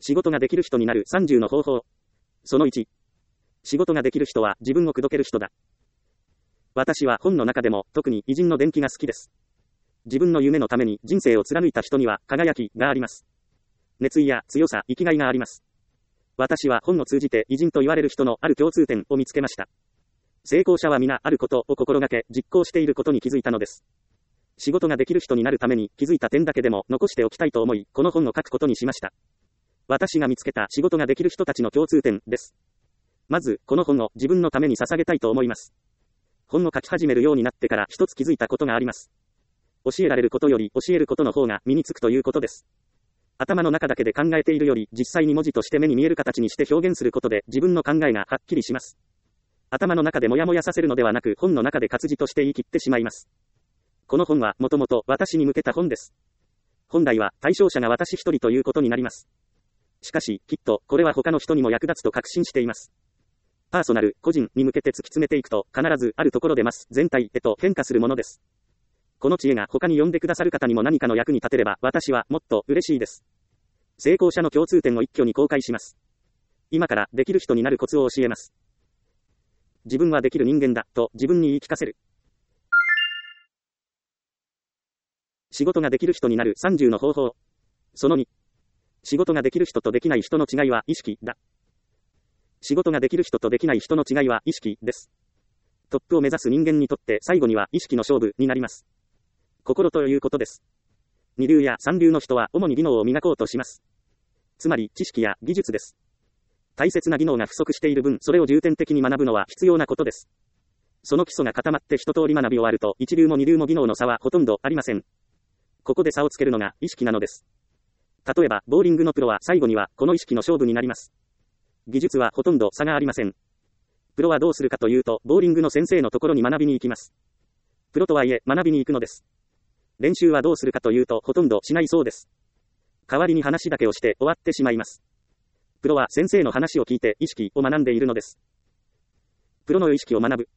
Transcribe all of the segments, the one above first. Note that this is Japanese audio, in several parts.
仕事ができる人になる30の方法。その1。仕事ができる人は自分を口説ける人だ。私は本の中でも特に偉人の伝記が好きです。自分の夢のために人生を貫いた人には輝きがあります。熱意や強さ、生きがいがあります。私は本を通じて偉人と言われる人のある共通点を見つけました。成功者は皆あることを心がけ実行していることに気づいたのです。仕事ができる人になるために気づいた点だけでも残しておきたいと思い、この本を書くことにしました。私が見つけた仕事ができる人たちの共通点です。まず、この本を自分のために捧げたいと思います。本を書き始めるようになってから一つ気づいたことがあります。教えられることより教えることの方が身につくということです。頭の中だけで考えているより実際に文字として目に見える形にして表現することで自分の考えがはっきりします。頭の中でもやもやさせるのではなく本の中で活字として言い切ってしまいます。この本はもともと私に向けた本です。本来は対象者が私一人ということになります。しかし、きっと、これは他の人にも役立つと確信しています。パーソナル、個人に向けて突き詰めていくと、必ずあるところで全体へと変化するものです。この知恵が他に読んでくださる方にも何かの役に立てれば、私はもっと嬉しいです。成功者の共通点を一挙に公開します。今からできる人になるコツを教えます。自分はできる人間だ、と自分に言い聞かせる。仕事ができる人になる30の方法。その2。仕事ができる人とできない人の違いは意識だ。仕事ができる人とできない人の違いは意識です。トップを目指す人間にとって最後には意識の勝負になります。心ということです。二流や三流の人は主に技能を磨こうとします。つまり知識や技術です。大切な技能が不足している分、それを重点的に学ぶのは必要なことです。その基礎が固まって一通り学び終わると、一流も二流も技能の差はほとんどありません。ここで差をつけるのが意識なのです。例えば、ボーリングのプロは最後にはこの意識の勝負になります。技術はほとんど差がありません。プロはどうするかというと、ボーリングの先生のところに学びに行きます。プロとはいえ、学びに行くのです。練習はどうするかというと、ほとんどしないそうです。代わりに話だけをして終わってしまいます。プロは先生の話を聞いて意識を学んでいるのです。プロの意識を学ぶ。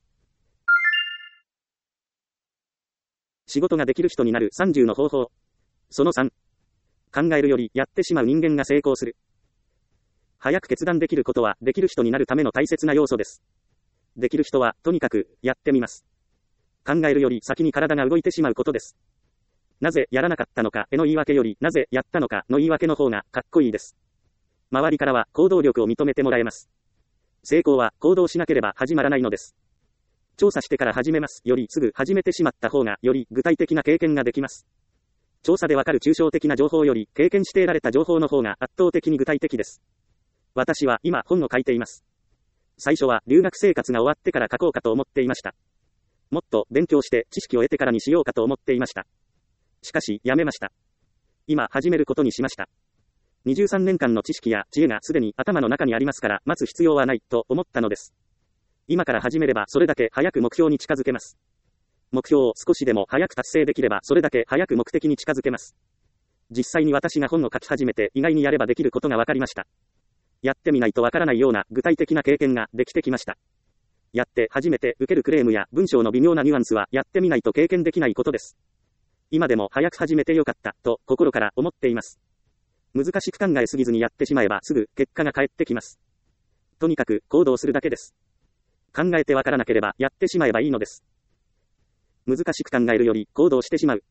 仕事ができる人になる30の方法。その3。考えるよりやってしまう人間が成功する。早く決断できることはできる人になるための大切な要素です。できる人はとにかくやってみます。考えるより先に体が動いてしまうことです。なぜやらなかったのかへの言い訳よりなぜやったのかの言い訳の方がかっこいいです。周りからは行動力を認めてもらえます。成功は行動しなければ始まらないのです。調査してから始めますよりすぐ始めてしまった方がより具体的な経験ができます。調査でわかる抽象的な情報より経験して得られた情報の方が圧倒的に具体的です。私は今本を書いています。最初は留学生活が終わってから書こうかと思っていました。もっと勉強して知識を得てからにしようかと思っていました。しかしやめました。今始めることにしました。23年間の知識や知恵がすでに頭の中にありますから待つ必要はないと思ったのです。今から始めればそれだけ早く目標に近づけます。目標を少しでも早く達成できればそれだけ早く目的に近づけます。実際に私が本を書き始めて意外にやればできることが分かりました。やってみないとわからないような具体的な経験ができてきました。やって初めて受けるクレームや文章の微妙なニュアンスはやってみないと経験できないことです。今でも早く始めてよかったと心から思っています。難しく考えすぎずにやってしまえばすぐ結果が返ってきます。とにかく行動するだけです。考えてわからなければやってしまえばいいのです。難しく考えるより行動してしまう。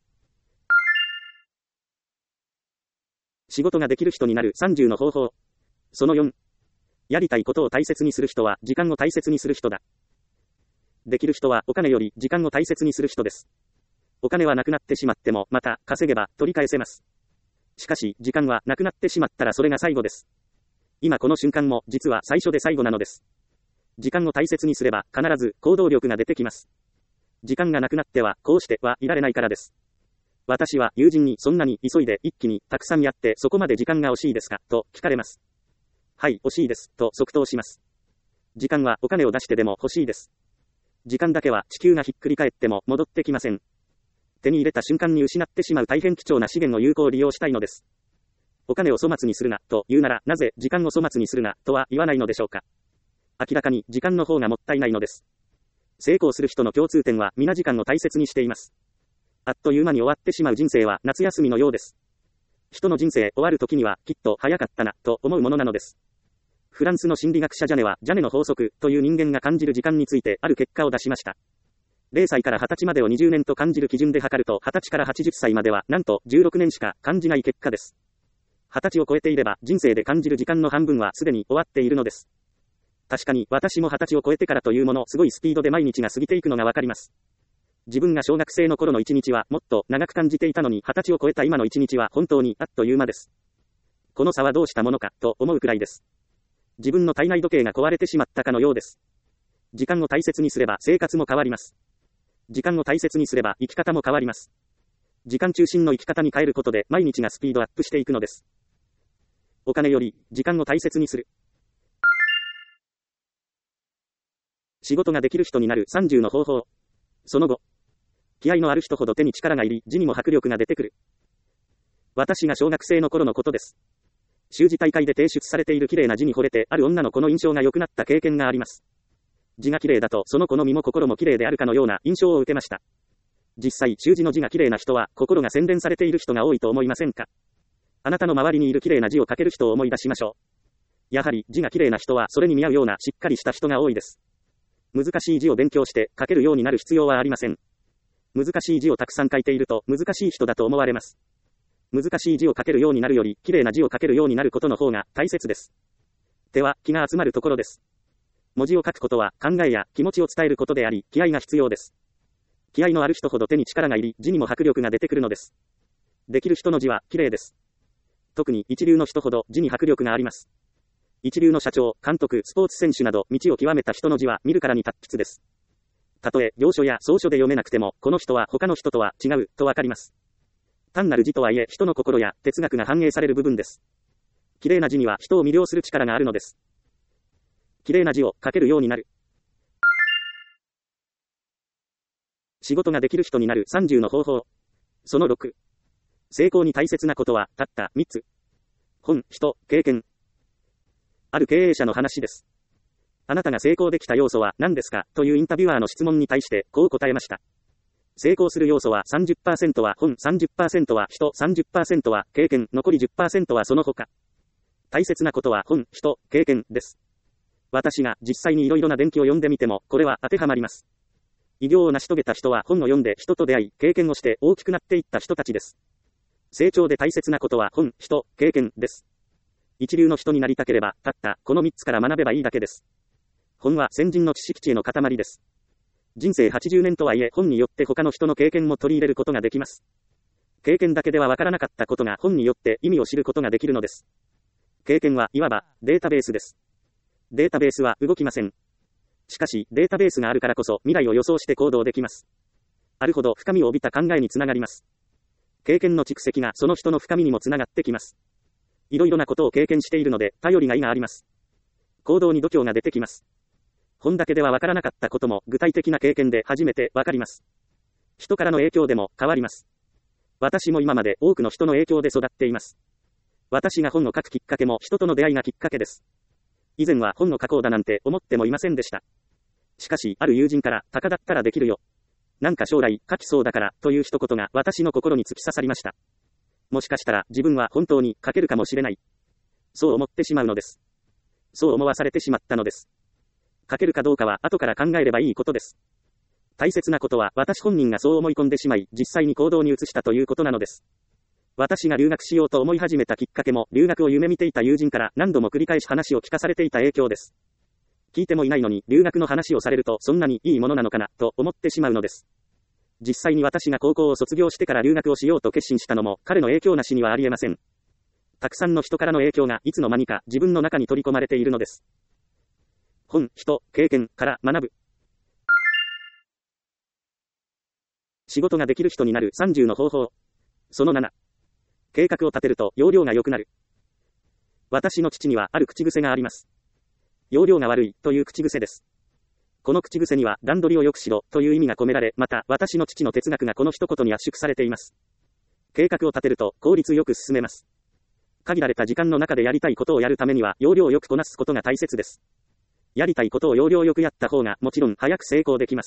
仕事ができる人になる30の方法。その4。やりたいことを大切にする人は時間を大切にする人だ。できる人はお金より時間を大切にする人です。お金はなくなってしまってもまた稼げば取り返せます。しかし時間はなくなってしまったらそれが最後です。今この瞬間も実は最初で最後なのです。時間を大切にすれば必ず行動力が出てきます。時間がなくなってはこうしてはいられないからです。私は友人にそんなに急いで一気にたくさんやってそこまで時間が惜しいですかと聞かれます。はい、惜しいですと即答します。時間はお金を出してでも欲しいです。時間だけは地球がひっくり返っても戻ってきません。手に入れた瞬間に失ってしまう大変貴重な資源を有効利用したいのです。お金を粗末にするなと言うならなぜ時間を粗末にするなとは言わないのでしょうか。明らかに時間の方がもったいないのです。成功する人の共通点は皆時間を大切にしています。あっという間に終わってしまう人生は夏休みのようです。 人の人生終わる時にはきっと早かったな、と思うものなのです。フランスの心理学者ジャネは、ジャネの法則という人間が感じる時間についてある結果を出しました。0歳から20歳までを20年と感じる基準で測ると、20歳から80歳までは、なんと16年しか感じない結果です。20歳を超えていれば、人生で感じる時間の半分はすでに終わっているのです。確かに、私も20歳を超えてからというもの、すごいスピードで毎日が過ぎていくのがわかります。自分が小学生の頃の一日はもっと長く感じていたのに、20歳を超えた今の一日は本当にあっという間です。この差はどうしたものか、と思うくらいです。自分の体内時計が壊れてしまったかのようです。時間を大切にすれば生活も変わります。時間を大切にすれば生き方も変わります。時間中心の生き方に変えることで毎日がスピードアップしていくのです。お金より時間を大切にする。仕事ができる人になる30の方法。その後、気合のある人ほど手に力が入り、字にも迫力が出てくる。私が小学生の頃のことです。習字大会で提出されている綺麗な字に惚れて、ある女の子の印象が良くなった経験があります。字が綺麗だと、その子の身も心も綺麗であるかのような印象を受けました。実際、習字の字が綺麗な人は、心が洗練されている人が多いと思いませんか？あなたの周りにいる綺麗な字を書ける人を思い出しましょう。やはり、字が綺麗な人は、それに見合うようなしっかりした人が多いです。難しい字を勉強して書けるようになる必要はありません。難しい字をたくさん書いていると、難しい人だと思われます。難しい字を書けるようになるより、綺麗な字を書けるようになることの方が大切です。手は気が集まるところです。文字を書くことは考えや気持ちを伝えることであり、気合が必要です。気合のある人ほど手に力が入り、字にも迫力が出てくるのです。できる人の字は綺麗です。特に一流の人ほど字に迫力があります。一流の社長、監督、スポーツ選手など、道を極めた人の字は見るからに達筆です。たとえ行書や草書で読めなくても、この人は他の人とは違う、とわかります。単なる字とはいえ、人の心や哲学が反映される部分です。綺麗な字には人を魅了する力があるのです。綺麗な字を書けるようになる。仕事ができる人になる30の方法。その6。成功に大切なことは、たった3つ。本、人、経験。ある経営者の話です。あなたが成功できた要素は何ですかというインタビュアーの質問に対してこう答えました。成功する要素は 30% は本、30% は人、30% は経験、残り 10% はその他。大切なことは本、人、経験です。私が実際にいろいろな伝記を読んでみても、これは当てはまります。偉業を成し遂げた人は本を読んで人と出会い、経験をして大きくなっていった人たちです。成長で大切なことは本、人、経験です。一流の人になりたければ、たったこの3つから学べばいいだけです。本は先人の知識値への塊です。人生80年とはいえ、本によって他の人の経験も取り入れることができます。経験だけではわからなかったことが本によって意味を知ることができるのです。経験はいわばデータベースです。データベースは動きません。しかし、データベースがあるからこそ未来を予想して行動できます。あるほど深みを帯びた考えにつながります。経験の蓄積がその人の深みにもつながってきます。いろいろなことを経験しているので、頼りがいがあります。行動に度胸が出てきます。本だけではわからなかったことも具体的な経験で初めてわかります。人からの影響でも変わります。私も今まで多くの人の影響で育っています。私が本を書くきっかけも人との出会いがきっかけです。以前は本を書こうだなんて思ってもいませんでした。しかし、ある友人から、たかだったらできるよ。なんか将来書きそうだから、という一言が私の心に突き刺さりました。もしかしたら自分は本当に書けるかもしれない。そう思ってしまうのです。そう思わされてしまったのです。書けるかどうかは後から考えればいいことです。大切なことは私本人がそう思い込んでしまい、実際に行動に移したということなのです。私が留学しようと思い始めたきっかけも、留学を夢見ていた友人から何度も繰り返し話を聞かされていた影響です。聞いてもいないのに留学の話をされるとそんなにいいものなのかな、と思ってしまうのです。実際に私が高校を卒業してから留学をしようと決心したのも、彼の影響なしにはありえません。たくさんの人からの影響がいつの間にか自分の中に取り込まれているのです。本、人、経験から学ぶ。仕事ができる人になる30の方法。その7。計画を立てると要領が良くなる。私の父にはある口癖があります。要領が悪いという口癖です。この口癖には段取りを良くしろという意味が込められ、また私の父の哲学がこの一言に圧縮されています。計画を立てると効率よく進めます。限られた時間の中でやりたいことをやるためには要領よくこなすことが大切です。やりたいことを要領よくやった方がもちろん早く成功できます。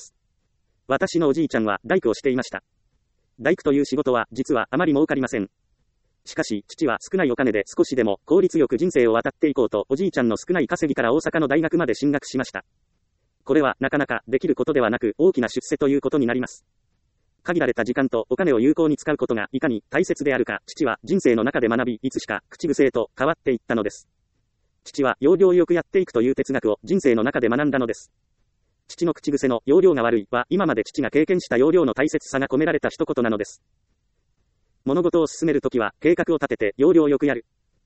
私のおじいちゃんは大工をしていました。大工という仕事は実はあまり儲かりません。 しかし、父は少ないお金で少しでも効率よく人生を渡っていこうと、おじいちゃんの少ない稼ぎから大阪の大学まで進学しました。これはなかなかできることではなく、大きな出世ということになります。限られた時間とお金を有効に使うことがいかに大切であるか、父は人生の中で学び、いつしか口癖へと変わっていったのです。父は要領よくやっていくという哲学を人生の中で学んだのです。父の口癖の要領が悪いは、今まで父が経験した要領の大切さが込められた一言なのです。物事を進めるときは、計画を立てて要領よくやる。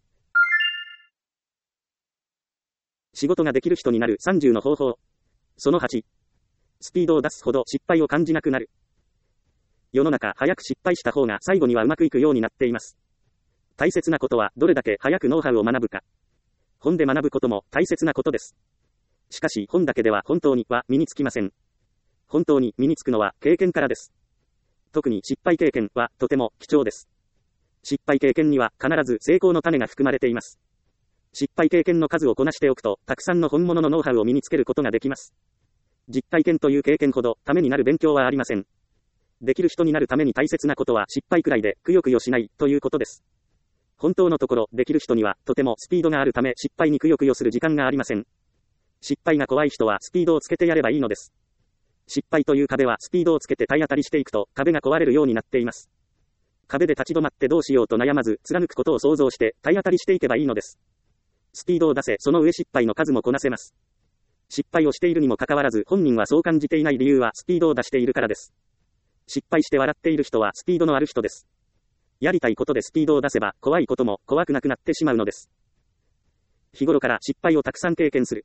仕事ができる人になる30の方法。その8。スピードを出すほど失敗を感じなくなる。世の中、早く失敗した方が最後にはうまくいくようになっています。大切なことは、どれだけ早くノウハウを学ぶか。本で学ぶことも大切なことです。しかし、本だけでは本当には身につきません。本当に身につくのは経験からです。特に失敗経験はとても貴重です。失敗経験には必ず成功の種が含まれています。失敗経験の数をこなしておくと、たくさんの本物のノウハウを身につけることができます。実体験という経験ほどためになる勉強はありません。できる人になるために大切なことは失敗くらいでくよくよしないということです。本当のところ、できる人にはとてもスピードがあるため失敗にくよくよする時間がありません。失敗が怖い人はスピードをつけてやればいいのです。失敗という壁はスピードをつけて体当たりしていくと壁が壊れるようになっています。壁で立ち止まってどうしようと悩まず貫くことを想像して体当たりしていけばいいのです。スピードを出せ、その上失敗の数もこなせます。失敗をしているにもかかわらず本人はそう感じていない理由はスピードを出しているからです。失敗して笑っている人はスピードのある人です。やりたいことでスピードを出せば怖いことも怖くなくなってしまうのです。日頃から失敗をたくさん経験する。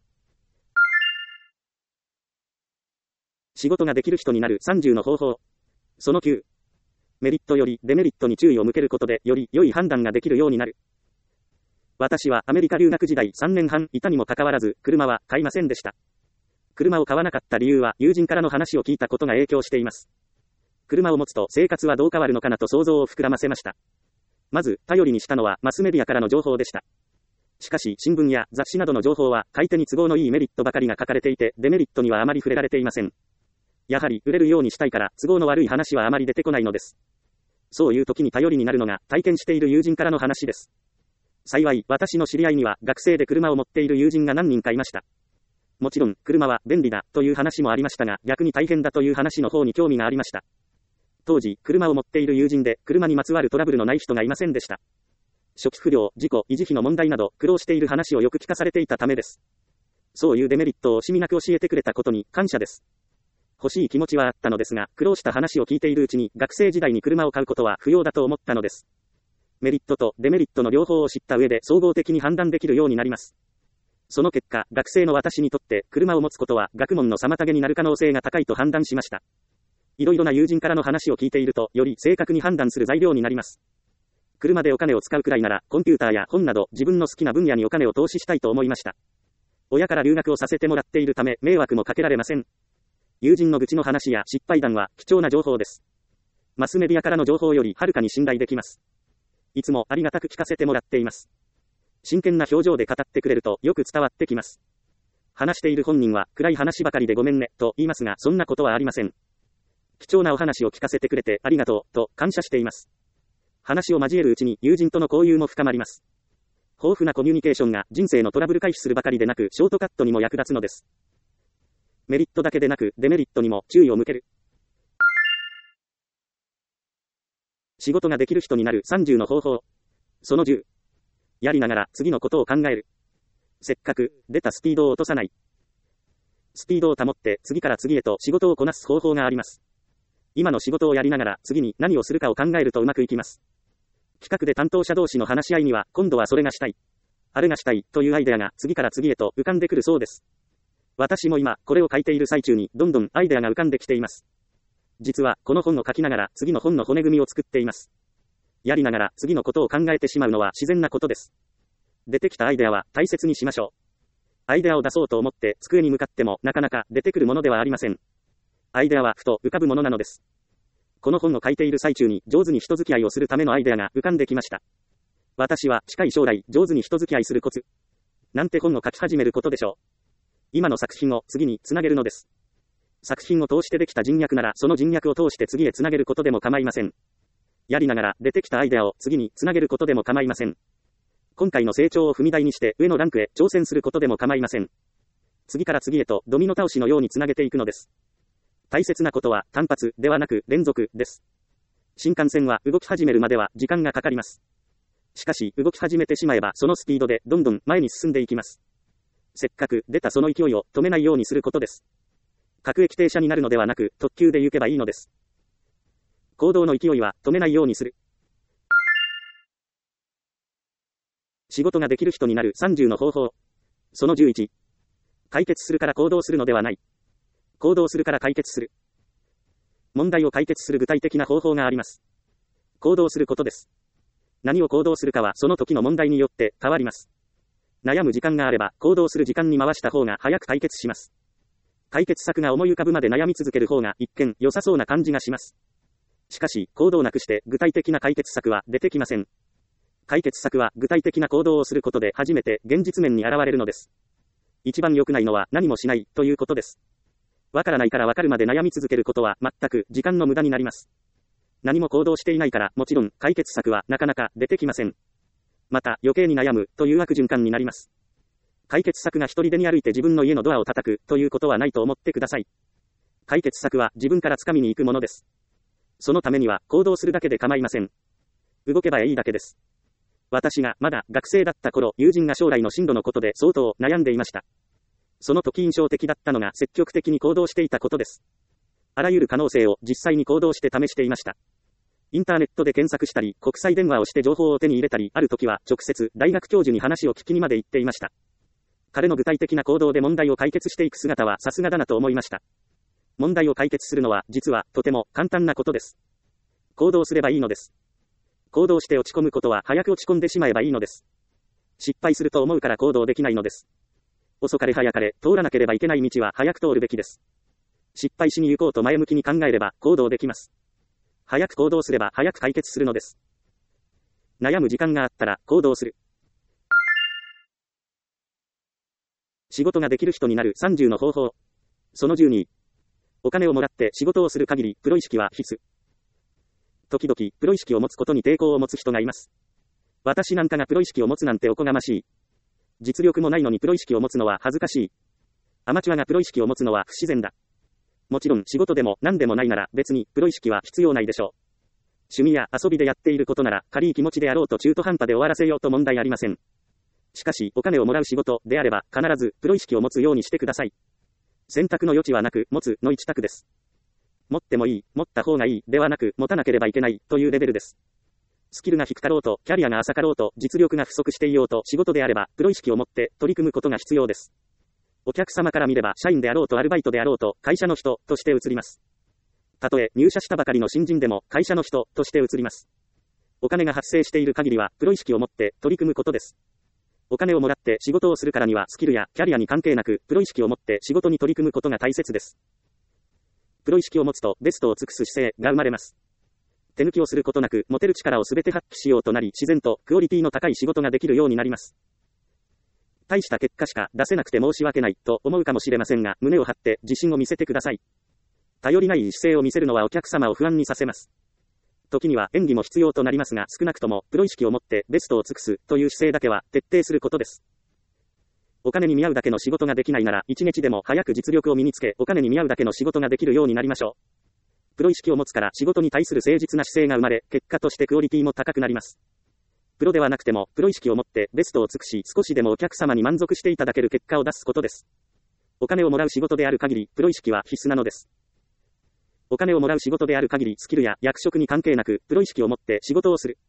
仕事ができる人になる30の方法。その9。メリットよりデメリットに注意を向けることでより良い判断ができるようになる。私はアメリカ留学時代3年半いたにもかかわらず車は買いませんでした。車を買わなかった理由は友人からの話を聞いたことが影響しています。車を持つと生活はどう変わるのかなと想像を膨らませました。まず頼りにしたのはマスメディアからの情報でした。しかし新聞や雑誌などの情報は買い手に都合のいいメリットばかりが書かれていてデメリットにはあまり触れられていません。やはり売れるようにしたいから都合の悪い話はあまり出てこないのです。そういう時に頼りになるのが体験している友人からの話です。幸い私の知り合いには学生で車を持っている友人が何人かいました。もちろん車は便利だという話もありましたが逆に大変だという話の方に興味がありました。当時車を持っている友人で車にまつわるトラブルのない人がいませんでした。初期不良、事故、維持費の問題など苦労している話をよく聞かされていたためです。そういうデメリットを惜しみなく教えてくれたことに感謝です。欲しい気持ちはあったのですが、苦労した話を聞いているうちに学生時代に車を買うことは不要だと思ったのです。メリットとデメリットの両方を知った上で総合的に判断できるようになります。その結果、学生の私にとって車を持つことは学問の妨げになる可能性が高いと判断しました。いろいろな友人からの話を聞いていると、より正確に判断する材料になります。車でお金を使うくらいなら、コンピューターや本など自分の好きな分野にお金を投資したいと思いました。親から留学をさせてもらっているため、迷惑もかけられません。友人の愚痴の話や失敗談は貴重な情報です。マスメディアからの情報よりはるかに信頼できます。いつもありがたく聞かせてもらっています。真剣な表情で語ってくれるとよく伝わってきます。話している本人は暗い話ばかりでごめんねと言いますが、そんなことはありません。貴重なお話を聞かせてくれてありがとうと感謝しています。話を交えるうちに友人との交友も深まります。豊富なコミュニケーションが人生のトラブル回避するばかりでなくショートカットにも役立つのです。メリットだけでなくデメリットにも注意を向ける。仕事ができる人になる30の方法。その10。やりながら次のことを考える。せっかく出たスピードを落とさない。スピードを保って次から次へと仕事をこなす方法があります。今の仕事をやりながら次に何をするかを考えるとうまくいきます。企画で担当者同士の話し合いには今度はそれがしたい、あれがしたいというアイデアが次から次へと浮かんでくるそうです。私も今これを書いている最中にどんどんアイデアが浮かんできています。実はこの本を書きながら次の本の骨組みを作っています。やりながら次のことを考えてしまうのは自然なことです。出てきたアイデアは大切にしましょう。アイデアを出そうと思って机に向かってもなかなか出てくるものではありません。アイデアはふと浮かぶものなのです。この本を書いている最中に上手に人付き合いをするためのアイデアが浮かんできました。私は近い将来上手に人付き合いするコツなんて本を書き始めることでしょう。今の作品を次につなげるのです。作品を通してできた人脈ならその人脈を通して次へつなげることでも構いません。 やりながら出てきたアイデアを次につなげることでも構いません。今回の成長を踏み台にして上のランクへ挑戦することでも構いません。次から次へとドミノ倒しのようにつなげていくのです。大切なことは単発ではなく連続です。新幹線は動き始めるまでは時間がかかります。しかし動き始めてしまえばそのスピードでどんどん前に進んでいきます。せっかく出たその勢いを止めないようにすることです。各駅停車になるのではなく特急で行けばいいのです。行動の勢いは止めないようにする。仕事ができる人になる30の方法。その11。解決するから行動するのではない。行動するから解決する。問題を解決する具体的な方法があります。行動することです。何を行動するかはその時の問題によって変わります。悩む時間があれば行動する時間に回した方が早く解決します。解決策が思い浮かぶまで悩み続ける方が一見良さそうな感じがします。しかし行動なくして具体的な解決策は出てきません。解決策は具体的な行動をすることで初めて現実面に現れるのです。一番良くないのは何もしないということです。わからないからわかるまで悩み続けることは全く時間の無駄になります。何も行動していないからもちろん解決策はなかなか出てきません。また余計に悩むという悪循環になります。解決策が一人でに歩いて自分の家のドアを叩くということはないと思ってください。解決策は自分から掴みに行くものです。そのためには行動するだけで構いません。動けばいいだけです。私がまだ学生だった頃、友人が将来の進路のことで相当悩んでいました。その時印象的だったのが積極的に行動していたことです。あらゆる可能性を実際に行動して試していました。インターネットで検索したり、国際電話をして情報を手に入れたり、ある時は直接大学教授に話を聞きにまで行っていました。彼の具体的な行動で問題を解決していく姿はさすがだなと思いました。問題を解決するのは実はとても簡単なことです。行動すればいいのです。行動して落ち込むことは早く落ち込んでしまえばいいのです。失敗すると思うから行動できないのです。遅かれ早かれ通らなければいけない道は早く通るべきです。失敗しに行こうと前向きに考えれば行動できます。早く行動すれば早く解決するのです。悩む時間があったら行動する。仕事ができる人になる30の方法。その12。お金をもらって仕事をする限りプロ意識は必須。時々プロ意識を持つことに抵抗を持つ人がいます。私なんかがプロ意識を持つなんておこがましい。実力もないのにプロ意識を持つのは恥ずかしい。アマチュアがプロ意識を持つのは不自然だ。もちろん仕事でも何でもないなら別にプロ意識は必要ないでしょう。趣味や遊びでやっていることなら軽い気持ちであろうと中途半端で終わらせようと問題ありません。しかしお金をもらう仕事であれば必ずプロ意識を持つようにしてください。選択の余地はなく持つの一択です。持ってもいい、持った方がいいではなく持たなければいけないというレベルです。スキルが低かろうとキャリアが浅かろうと実力が不足していようと仕事であればプロ意識を持って取り組むことが必要です。お客様から見れば社員であろうとアルバイトであろうと会社の人として映ります。たとえ入社したばかりの新人でも会社の人として映ります。お金が発生している限りはプロ意識を持って取り組むことです。お金をもらって仕事をするからにはスキルやキャリアに関係なくプロ意識を持って仕事に取り組むことが大切です。プロ意識を持つとベストを尽くす姿勢が生まれます。手抜きをすることなく持てる力をすべて発揮しようとなり自然とクオリティの高い仕事ができるようになります。大した結果しか出せなくて申し訳ないと思うかもしれませんが胸を張って自信を見せてください。頼りない姿勢を見せるのはお客様を不安にさせます。時には演技も必要となりますが少なくともプロ意識を持ってベストを尽くすという姿勢だけは徹底することです。お金に見合うだけの仕事ができないなら一日でも早く実力を身につけお金に見合うだけの仕事ができるようになりましょう。プロ意識を持つから仕事に対する誠実な姿勢が生まれ結果としてクオリティも高くなります。プロではなくてもプロ意識を持ってベストを尽くし少しでもお客様に満足していただける結果を出すことです。お金をもらう仕事である限りプロ意識は必須なのです。お金をもらう仕事である限りスキルや役職に関係なくプロ意識を持って仕事をする。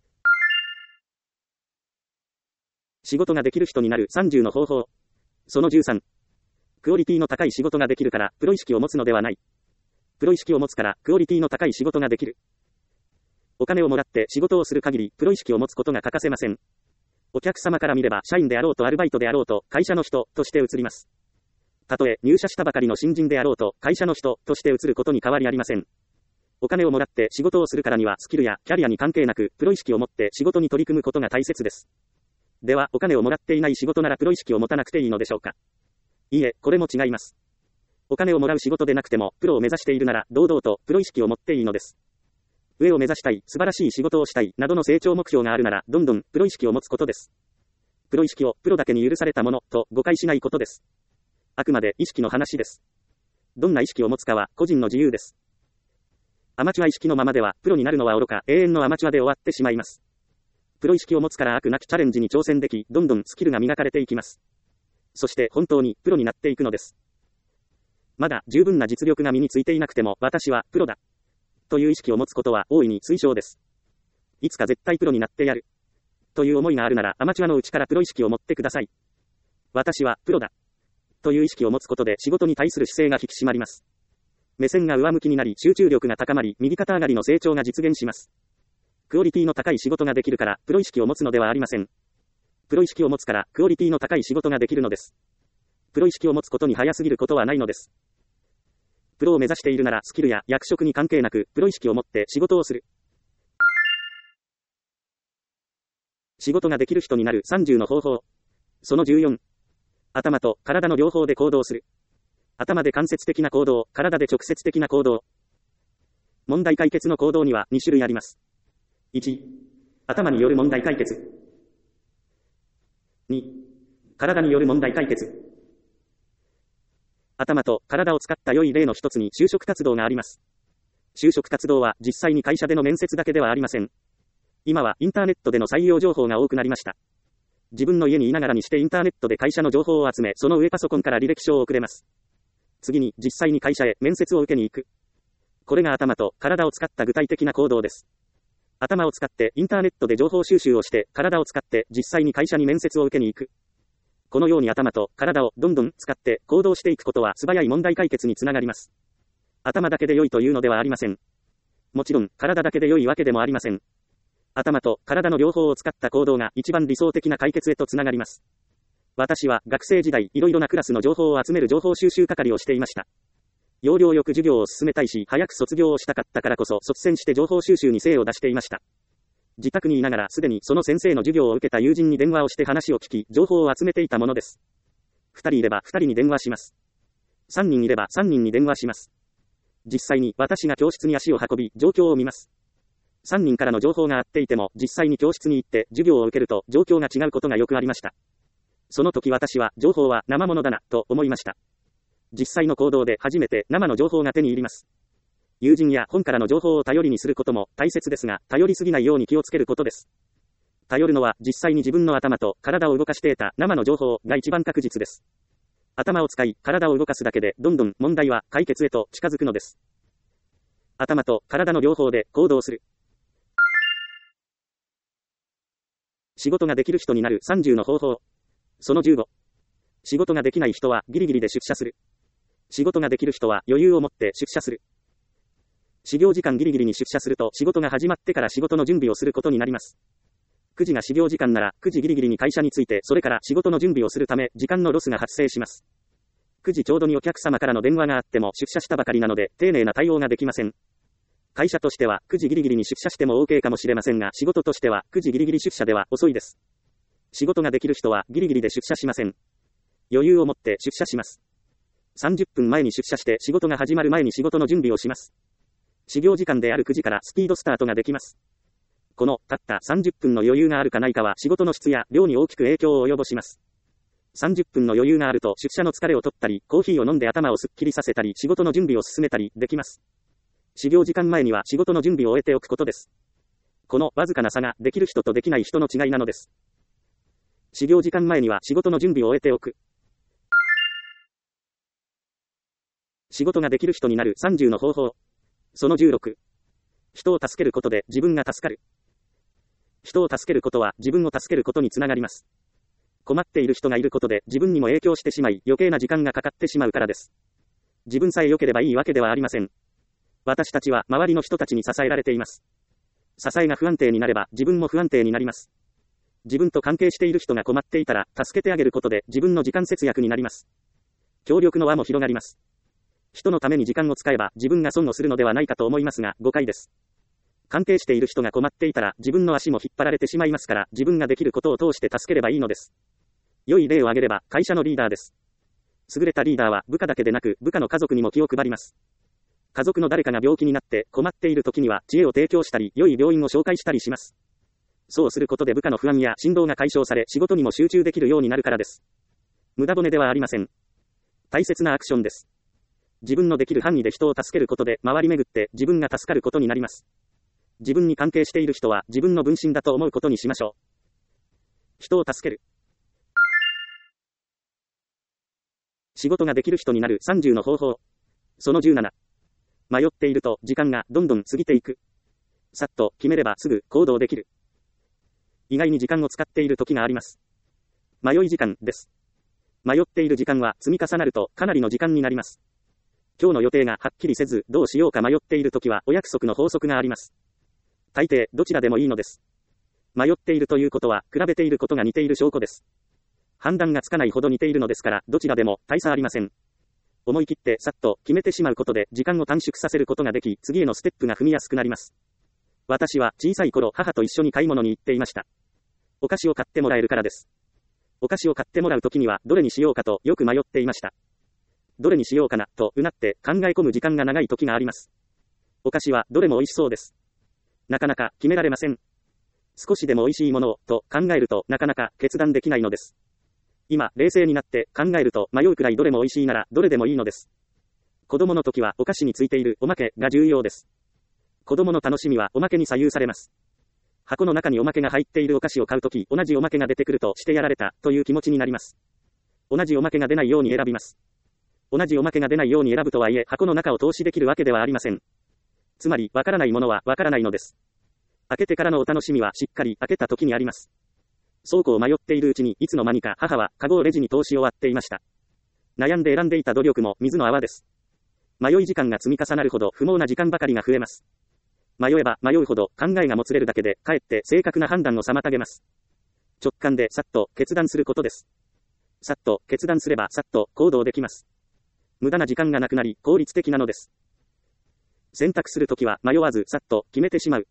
仕事ができる人になる30の方法。その13。クオリティの高い仕事ができるからプロ意識を持つのではない。プロ意識を持つからクオリティの高い仕事ができる。お金をもらって仕事をする限りプロ意識を持つことが欠かせません。お客様から見れば社員であろうとアルバイトであろうと会社の人として映ります。たとえ入社したばかりの新人であろうと会社の人として映ることに変わりありません。お金をもらって仕事をするからにはスキルやキャリアに関係なくプロ意識を持って仕事に取り組むことが大切です。ではお金をもらっていない仕事ならプロ意識を持たなくていいのでしょうか。いいえ、これも違います。お金をもらう仕事でなくてもプロを目指しているなら堂々とプロ意識を持っていいのです。 上を目指したい、素晴らしい仕事をしたい、などの成長目標があるなら、どんどんプロ意識を持つことです。プロ意識をプロだけに許されたものと誤解しないことです。あくまで意識の話です。どんな意識を持つかは個人の自由です。アマチュア意識のままでは、プロになるのは愚か、永遠のアマチュアで終わってしまいます。プロ意識を持つから飽くなきチャレンジに挑戦でき、どんどんスキルが磨かれていきます。そして本当にプロになっていくのです。まだ十分な実力が身についていなくても、私はプロだ。という意識を持つことは大いに推奨です。いつか絶対プロになってやる。という思いがあるなら、アマチュアのうちからプロ意識を持ってください。私はプロだ。という意識を持つことで仕事に対する姿勢が引き締まります。目線が上向きになり、集中力が高まり、右肩上がりの成長が実現します。クオリティの高い仕事ができるから、プロ意識を持つのではありません。プロ意識を持つから、クオリティの高い仕事ができるのです。プロ意識を持つことに早すぎることはないのです。プロを目指しているなら、スキルや役職に関係なく、プロ意識を持って仕事をする。仕事ができる人になる30の方法。その14。頭と体の両方で行動する。頭で間接的な行動、体で直接的な行動。問題解決の行動には2種類あります。1、頭による問題解決。2、体による問題解決。頭と体を使った良い例の一つに就職活動があります。就職活動は実際に会社での面接だけではありません。今はインターネットでの採用情報が多くなりました。自分の家にいながらにしてインターネットで会社の情報を集め、その上パソコンから履歴書を送れます。次に実際に会社へ面接を受けに行く。これが頭と体を使った具体的な行動です。頭を使ってインターネットで情報収集をして、体を使って実際に会社に面接を受けに行く。このように頭と体をどんどん使って行動していくことは素早い問題解決につながります。頭だけで良いというのではありません。もちろん体だけで良いわけでもありません。頭と体の両方を使った行動が一番理想的な解決へとつながります。私は学生時代、いろいろなクラスの情報を集める情報収集係をしていました。要領よく授業を進めたいし、早く卒業をしたかったからこそ率先して情報収集に精を出していました。自宅にいながらすでにその先生の授業を受けた友人に電話をして話を聞き、情報を集めていたものです。2人いれば2人に電話します。3人いれば3人に電話します。実際に私が教室に足を運び、状況を見ます。3人からの情報が合っていても、実際に教室に行って授業を受けると状況が違うことがよくありました。その時私は、情報は生ものだな、と思いました。実際の行動で初めて生の情報が手に入ります。友人や本からの情報を頼りにすることも大切ですが、頼りすぎないように気をつけることです。頼るのは実際に自分の頭と体を動かして得た生の情報が一番確実です。頭を使い、体を動かすだけでどんどん問題は解決へと近づくのです。頭と体の両方で行動する。仕事ができる人になる30の方法。その15。仕事ができない人はギリギリで出社する。仕事ができる人は余裕を持って出社する。始業時間ギリギリに出社すると仕事が始まってから仕事の準備をすることになります。9時が始業時間なら9時ギリギリに会社に着いてそれから仕事の準備をするため時間のロスが発生します。9時ちょうどにお客様からの電話があっても出社したばかりなので丁寧な対応ができません。会社としては9時ギリギリに出社しても OK かもしれませんが仕事としては9時ギリギリ出社では遅いです。仕事ができる人はギリギリで出社しません。余裕を持って出社します。30分前に出社して仕事が始まる前に仕事の準備をします。始業時間である9時からスピードスタートができます。このたった30分の余裕があるかないかは仕事の質や量に大きく影響を及ぼします。30分の余裕があると出社の疲れを取ったり、コーヒーを飲んで頭をすっきりさせたり、仕事の準備を進めたりできます。始業時間前には仕事の準備を終えておくことです。このわずかな差ができる人とできない人の違いなのです。始業時間前には仕事の準備を終えておく。仕事ができる人になる30の方法。その16。人を助けることで自分が助かる。人を助けることは自分を助けることにつながります。困っている人がいることで自分にも影響してしまい余計な時間がかかってしまうからです。自分さえ良ければいいわけではありません。私たちは周りの人たちに支えられています。支えが不安定になれば自分も不安定になります。自分と関係している人が困っていたら助けてあげることで自分の時間節約になります。協力の輪も広がります。人のために時間を使えば自分が損をするのではないかと思いますが誤解です。関係している人が困っていたら自分の足も引っ張られてしまいますから自分ができることを通して助ければいいのです。良い例を挙げれば会社のリーダーです。優れたリーダーは部下だけでなく部下の家族にも気を配ります。 家族の誰かが病気になって困っている時には知恵を提供したり、良い病院を紹介したりします。そうすることで部下の不安や振動が解消され、仕事にも集中できるようになるからです。無駄骨ではありません。大切なアクションです。自分のできる範囲で人を助けることで回り巡って自分が助かることになります。自分に関係している人は自分の分身だと思うことにしましょう。人を助ける。仕事ができる人になる30の方法。その17。迷っていると時間がどんどん過ぎていく。さっと決めればすぐ行動できる。意外に時間を使っている時があります。迷い時間です。迷っている時間は積み重なるとかなりの時間になります。今日の予定がはっきりせずどうしようか迷っている時はお約束の法則があります。大抵どちらでもいいのです。迷っているということは比べていることが似ている証拠です。判断がつかないほど似ているのですからどちらでも大差ありません。思い切ってさっと決めてしまうことで時間を短縮させることができ、次へのステップが踏みやすくなります。私は小さい頃母と一緒に買い物に行っていました。お菓子を買ってもらえるからです。お菓子を買ってもらうときにはどれにしようかとよく迷っていました。どれにしようかなとうなって考え込む時間が長い時があります。お菓子はどれも美味しそうです。なかなか決められません。少しでも美味しいものをと考えるとなかなか決断できないのです。今冷静になって考えると迷うくらいどれも美味しいならどれでもいいのです。子供の時はお菓子についているおまけが重要です。子供の楽しみはおまけに左右されます。箱の中におまけが入っているお菓子を買うとき、同じおまけが出てくるとしてやられたという気持ちになります。同じおまけが出ないように選びます。同じおまけが出ないように選ぶとはいえ、箱の中を投資できるわけではありません。つまり、わからないものはわからないのです。開けてからのお楽しみはしっかり開けた時にあります。そうこう迷っているうちに、いつの間にか母はカゴをレジに通し終わっていました。悩んで選んでいた努力も水の泡です。迷い時間が積み重なるほど不毛な時間ばかりが増えます。迷えば迷うほど考えがもつれるだけで、かえって正確な判断を妨げます。直感でさっと決断することです。さっと決断すればさっと行動できます。無駄な時間がなくなり、効率的なのです。選択するときは迷わずさっと決めてしまう。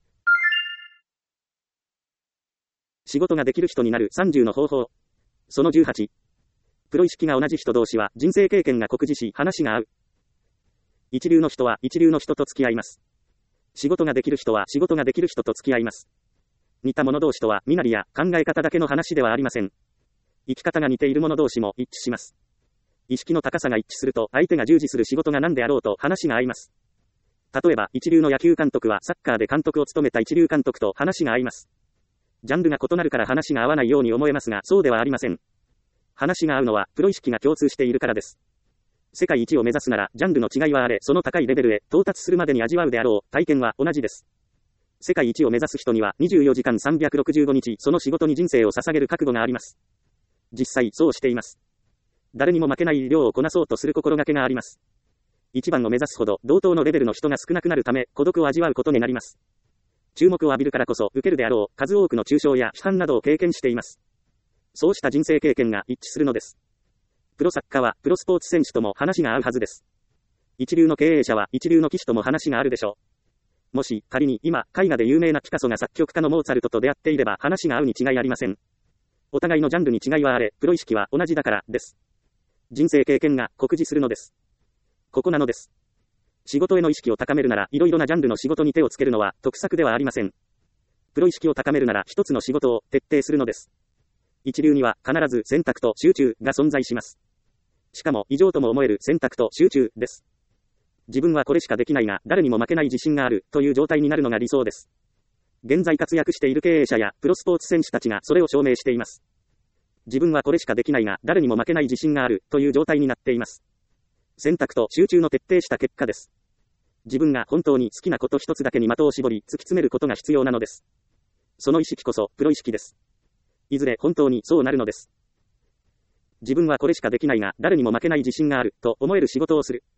仕事ができる人になる30の方法。その18。プロ意識が同じ人同士は人生経験が酷似し話が合う。一流の人は一流の人と付き合います。仕事ができる人は仕事ができる人と付き合います。似た者同士とは身なりや考え方だけの話ではありません。生き方が似ている者同士も一致します。意識の高さが一致すると相手が従事する仕事が何であろうと話が合います。例えば一流の野球監督はサッカーで監督を務めた一流監督と話が合います。ジャンルが異なるから話が合わないように思えますがそうではありません。話が合うのはプロ意識が共通しているからです。世界一を目指すなら、ジャンルの違いはあれ、その高いレベルへ到達するまでに味わうであろう、体験は同じです。世界一を目指す人には、24時間365日、その仕事に人生を捧げる覚悟があります。実際、そうしています。誰にも負けない量をこなそうとする心がけがあります。一番を目指すほど、同等のレベルの人が少なくなるため、孤独を味わうことになります。注目を浴びるからこそ、受けるであろう、数多くの中傷や批判などを経験しています。そうした人生経験が一致するのです。プロ作家はプロスポーツ選手とも話が合うはずです。一流の経営者は一流の棋士とも話があるでしょう。もし仮に今絵画で有名なピカソが作曲家のモーツァルトと出会っていれば話が合うに違いありません。お互いのジャンルに違いはあれ、プロ意識は同じだからです。人生経験が酷似するのです。ここなのです。仕事への意識を高めるなら、いろいろなジャンルの仕事に手をつけるのは得策ではありません。プロ意識を高めるなら一つの仕事を徹底するのです。一流には必ず選択と集中が存在します。しかも異常とも思える選択と集中です。自分はこれしかできないが誰にも負けない自信があるという状態になるのが理想です。現在活躍している経営者やプロスポーツ選手たちがそれを証明しています。自分はこれしかできないが誰にも負けない自信があるという状態になっています。選択と集中の徹底した結果です。自分が本当に好きなこと一つだけに的を絞り突き詰めることが必要なのです。その意識こそプロ意識です。いずれ本当にそうなるのです。自分はこれしかできないが誰にも負けない自信があると思える仕事をする。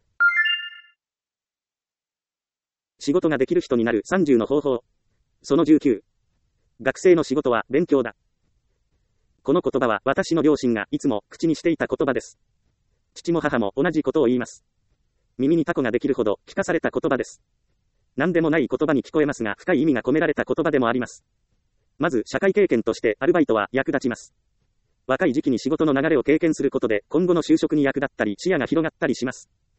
仕事ができる人になる30の方法。その19。学生の仕事は勉強だ。この言葉は私の両親がいつも口にしていた言葉です。父も母も同じことを言います。耳にタコができるほど聞かされた言葉です。何でもない言葉に聞こえますが深い意味が込められた言葉でもあります。まず社会経験としてアルバイトは役立ちます。若い時期に仕事の流れを経験することで今後の就職に役立ったり視野が広がったりします。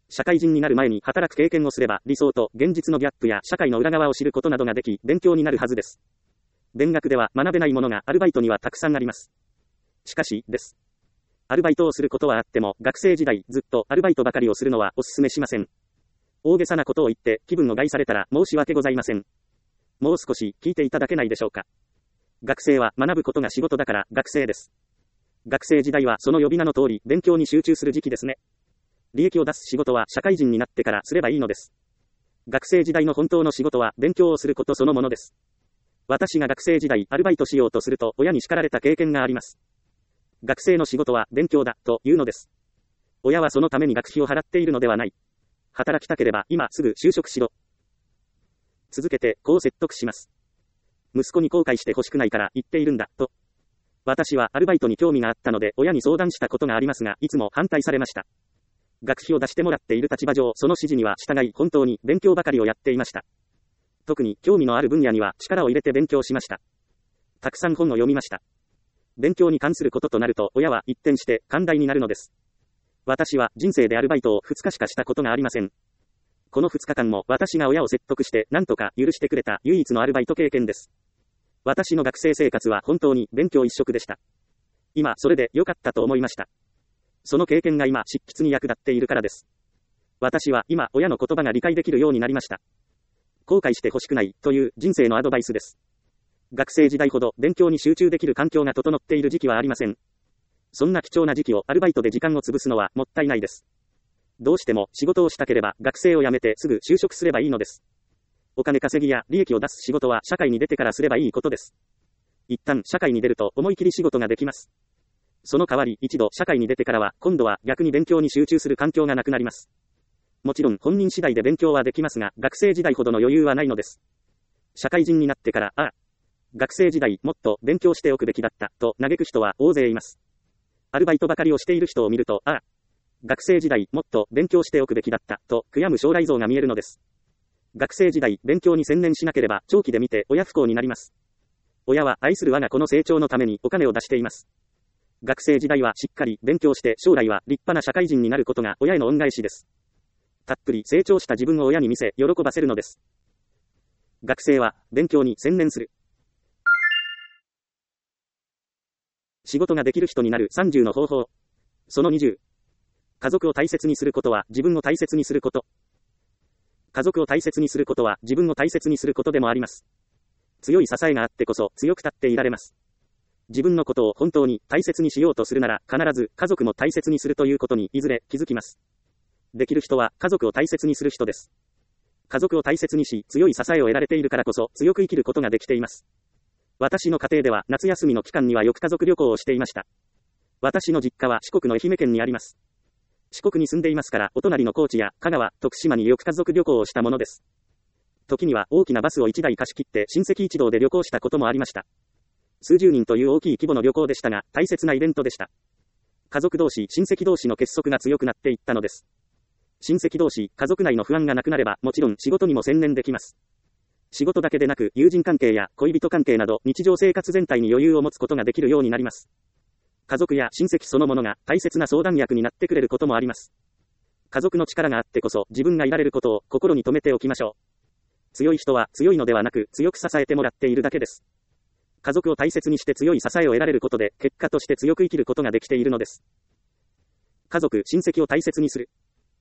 社会人になる前に働く経験をすれば、理想と現実のギャップや社会の裏側を知ることなどができ、勉強になるはずです。勉学では学べないものがアルバイトにはたくさんあります。しかし、です。アルバイトをすることはあっても、学生時代ずっとアルバイトばかりをするのはお勧めしません。大げさなことを言って気分を害されたら申し訳ございません。もう少し聞いていただけないでしょうか。学生は学ぶことが仕事だから学生です。学生時代はその呼び名の通り勉強に集中する時期ですね。利益を出す仕事は社会人になってからすればいいのです。学生時代の本当の仕事は勉強をすることそのものです。私が学生時代アルバイトしようとすると親に叱られた経験があります。学生の仕事は勉強だというのです。親はそのために学費を払っているのではない。働きたければ今すぐ就職しろ。続けてこう説得します。息子に後悔してほしくないから言っているんだと。私はアルバイトに興味があったので親に相談したことがありますが、いつも反対されました。学費を出してもらっている立場上、その指示には従い本当に勉強ばかりをやっていました。特に興味のある分野には力を入れて勉強しました。たくさん本を読みました。勉強に関することとなると親は一転して寛大になるのです。私は人生でアルバイトを2日しかしたことがありません。この2日間も私が親を説得して何とか許してくれた唯一のアルバイト経験です。私の学生生活は本当に勉強一色でした。今それで良かったと思いました。その経験が今執筆に役立っているからです。私は今親の言葉が理解できるようになりました。後悔してほしくないという人生のアドバイスです。学生時代ほど勉強に集中できる環境が整っている時期はありません。そんな貴重な時期をアルバイトで時間を潰すのはもったいないです。どうしても仕事をしたければ学生を辞めてすぐ就職すればいいのです。お金稼ぎや利益を出す仕事は社会に出てからすればいいことです。一旦社会に出ると思い切り仕事ができます。その代わり一度社会に出てからは今度は逆に勉強に集中する環境がなくなります。もちろん本人次第で勉強はできますが、学生時代ほどの余裕はないのです。社会人になってから、学生時代もっと勉強しておくべきだったと嘆く人は大勢います。アルバイトばかりをしている人を見ると、学生時代もっと勉強しておくべきだったと悔やむ将来像が見えるのです。学生時代勉強に専念しなければ長期で見て親不幸になります。親は愛する我が子の成長のためにお金を出しています。学生時代はしっかり勉強して将来は立派な社会人になることが親への恩返しです。たっぷり成長した自分を親に見せ喜ばせるのです。学生は勉強に専念する。仕事ができる人になる30の方法。その20。家族を大切にすることは自分を大切にすること。家族を大切にすることは自分を大切にすることでもあります。強い支えがあってこそ強く立っていられます。自分のことを本当に大切にしようとするなら必ず家族も大切にするということにいずれ気づきます。できる人は家族を大切にする人です。家族を大切にし強い支えを得られているからこそ強く生きることができています。私の家庭では夏休みの期間にはよく家族旅行をしていました。私の実家は四国の愛媛県にあります。四国に住んでいますからお隣の高知や香川、徳島によく家族旅行をしたものです。時には大きなバスを1台貸し切って親戚一同で旅行したこともありました。数十人という大きい規模の旅行でしたが大切なイベントでした。家族同士、親戚同士の結束が強くなっていったのです。親戚同士、家族内の不安がなくなればもちろん仕事にも専念できます。仕事だけでなく友人関係や恋人関係など日常生活全体に余裕を持つことができるようになります。家族や親戚そのものが大切な相談役になってくれることもあります。家族の力があってこそ自分がいられることを心に留めておきましょう。強い人は強いのではなく強く支えてもらっているだけです。家族を大切にして強い支えを得られることで結果として強く生きることができているのです。家族、親戚を大切にする。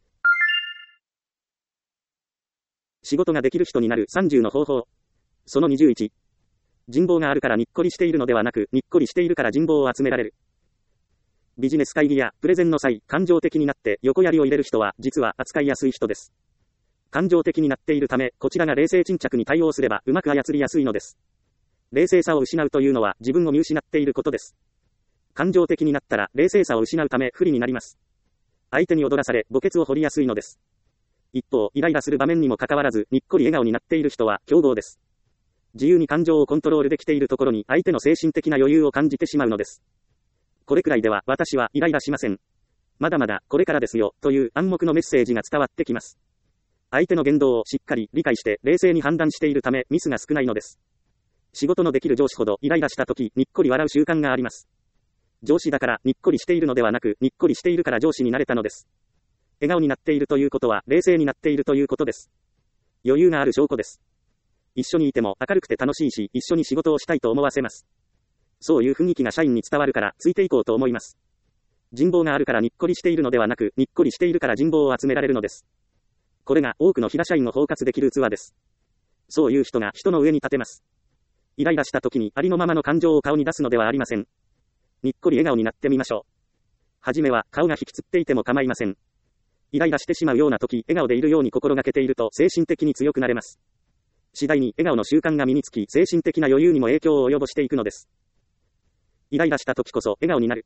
仕事ができる人になる30の方法。その21。人望があるからにっこりしているのではなく、にっこりしているから人望を集められる。ビジネス会議やプレゼンの際、感情的になって横槍を入れる人は実は扱いやすい人です。感情的になっているため、こちらが冷静沈着に対応すればうまく操りやすいのです。冷静さを失うというのは自分を見失っていることです。感情的になったら冷静さを失うため不利になります。相手に踊らされ墓穴を掘りやすいのです。一方、イライラする場面にもかかわらずにっこり笑顔になっている人は強豪です。自由に感情をコントロールできているところに相手の精神的な余裕を感じてしまうのです。これくらいでは私はイライラしません。まだまだこれからですよという暗黙のメッセージが伝わってきます。相手の言動をしっかり理解して冷静に判断しているためミスが少ないのです。仕事のできる上司ほどイライラした時にっこり笑う習慣があります。上司だからにっこりしているのではなく、にっこりしているから上司になれたのです。 笑顔になっているということは、冷静になっているということです。余裕がある証拠です。一緒にいても明るくて楽しいし、一緒に仕事をしたいと思わせます。そういう雰囲気が社員に伝わるから、ついていこうと思います。人望があるからにっこりしているのではなく、にっこりしているから人望を集められるのです。これが多くの平社員を包括できる器です。そういう人が人の上に立てます。イライラした時にありのままの感情を顔に出すのではありません。にっこり笑顔になってみましょう。はじめは顔が引きつっていても構いません。イライラしてしまうような時、笑顔でいるように心がけていると精神的に強くなれます。次第に笑顔の習慣が身につき、精神的な余裕にも影響を及ぼしていくのです。イライラした時こそ笑顔になる。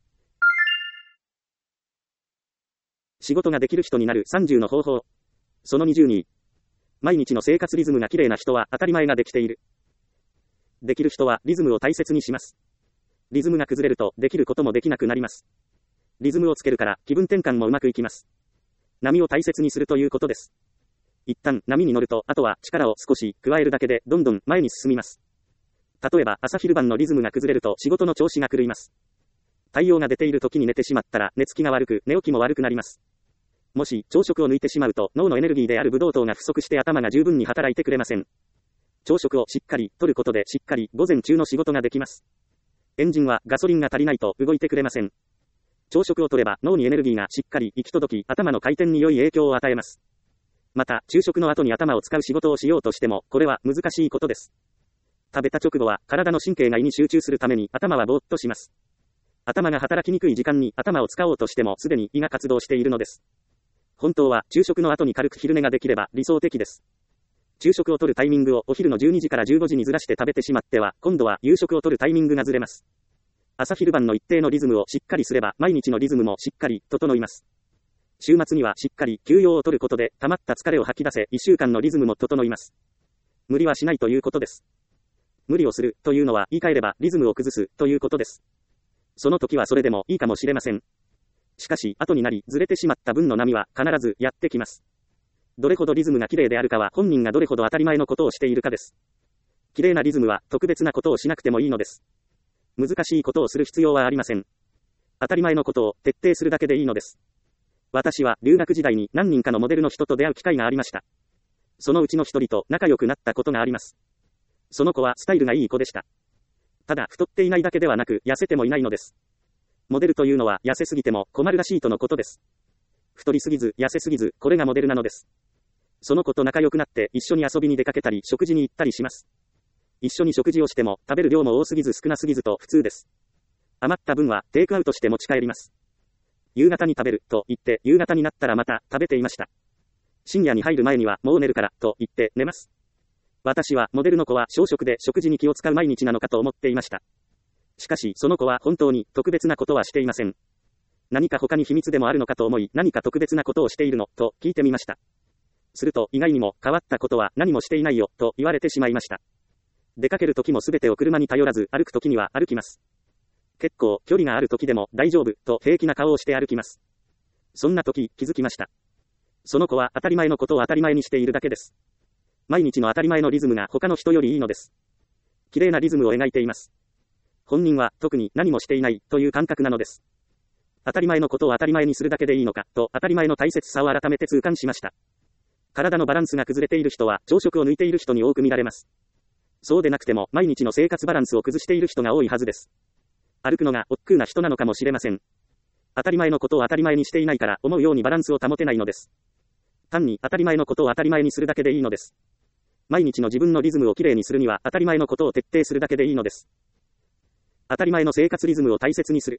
仕事ができる人になる30の方法。その20に、毎日の生活リズムが綺麗な人は当たり前ができている。できる人はリズムを大切にします。リズムが崩れるとできることもできなくなります。リズムをつけるから気分転換もうまくいきます。波を大切にするということです。一旦波に乗ると、あとは力を少し加えるだけでどんどん前に進みます。例えば朝昼晩のリズムが崩れると仕事の調子が狂います。太陽が出ている時に寝てしまったら寝つきが悪く寝起きも悪くなります。もし朝食を抜いてしまうと脳のエネルギーであるブドウ糖が不足して頭が十分に働いてくれません。朝食をしっかりとることでしっかり午前中の仕事ができます。エンジンはガソリンが足りないと動いてくれません。朝食をとれば脳にエネルギーがしっかり行き届き、頭の回転に良い影響を与えます。また、昼食の後に頭を使う仕事をしようとしても、これは難しいことです。食べた直後は体の神経が胃に集中するために頭はぼーっとします。頭が働きにくい時間に頭を使おうとしてもすでに胃が活動しているのです。本当は昼食の後に軽く昼寝ができれば理想的です。昼食をとるタイミングをお昼の12時から15時にずらして食べてしまっては、今度は夕食をとるタイミングがずれます。朝昼晩の一定のリズムをしっかりすれば、毎日のリズムもしっかり整います。週末にはしっかり休養をとることで、溜まった疲れを吐き出せ、1週間のリズムも整います。無理はしないということです。無理をするというのは言い換えればリズムを崩すということです。その時はそれでもいいかもしれません。しかし、後になりずれてしまった分の波は必ずやってきます。どれほどリズムが綺麗であるかは本人がどれほど当たり前のことをしているかです。綺麗なリズムは特別なことをしなくてもいいのです。難しいことをする必要はありません。当たり前のことを徹底するだけでいいのです。私は留学時代に何人かのモデルの人と出会う機会がありました。そのうちの一人と仲良くなったことがあります。その子はスタイルがいい子でした。ただ太っていないだけではなく痩せてもいないのです。モデルというのは痩せすぎても困るらしいとのことです。太りすぎず痩せすぎず、これがモデルなのです。その子と仲良くなって一緒に遊びに出かけたり食事に行ったりします。一緒に食事をしても食べる量も多すぎず少なすぎずと普通です。余った分はテイクアウトして持ち帰ります。夕方に食べると言って夕方になったらまた食べていました。深夜に入る前にはもう寝るからと言って寝ます。私はモデルの子は小食で食事に気を使う毎日なのかと思っていました。しかしその子は本当に特別なことはしていません。何か他に秘密でもあるのかと思い、何か特別なことをしているのと聞いてみました。すると意外にも変わったことは何もしていないよと言われてしまいました。出かける時もすべてを車に頼らず歩く時には歩きます。結構距離がある時でも大丈夫と平気な顔をして歩きます。そんな時気づきました。その子は当たり前のことを当たり前にしているだけです。毎日の当たり前のリズムが他の人よりいいのです。綺麗なリズムを描いています。本人は特に何もしていないという感覚なのです。当たり前のことを当たり前にするだけでいいのかと当たり前の大切さを改めて痛感しました。体のバランスが崩れている人は朝食を抜いている人に多く見られます。そうでなくても毎日の生活バランスを崩している人が多いはずです。歩くのが億劫な人なのかもしれません。当たり前のことを当たり前にしていないから思うようにバランスを保てないのです。単に当たり前のことを当たり前にするだけでいいのです。毎日の自分のリズムをきれいにするには当たり前のことを徹底するだけでいいのです。当たり前の生活リズムを大切にする。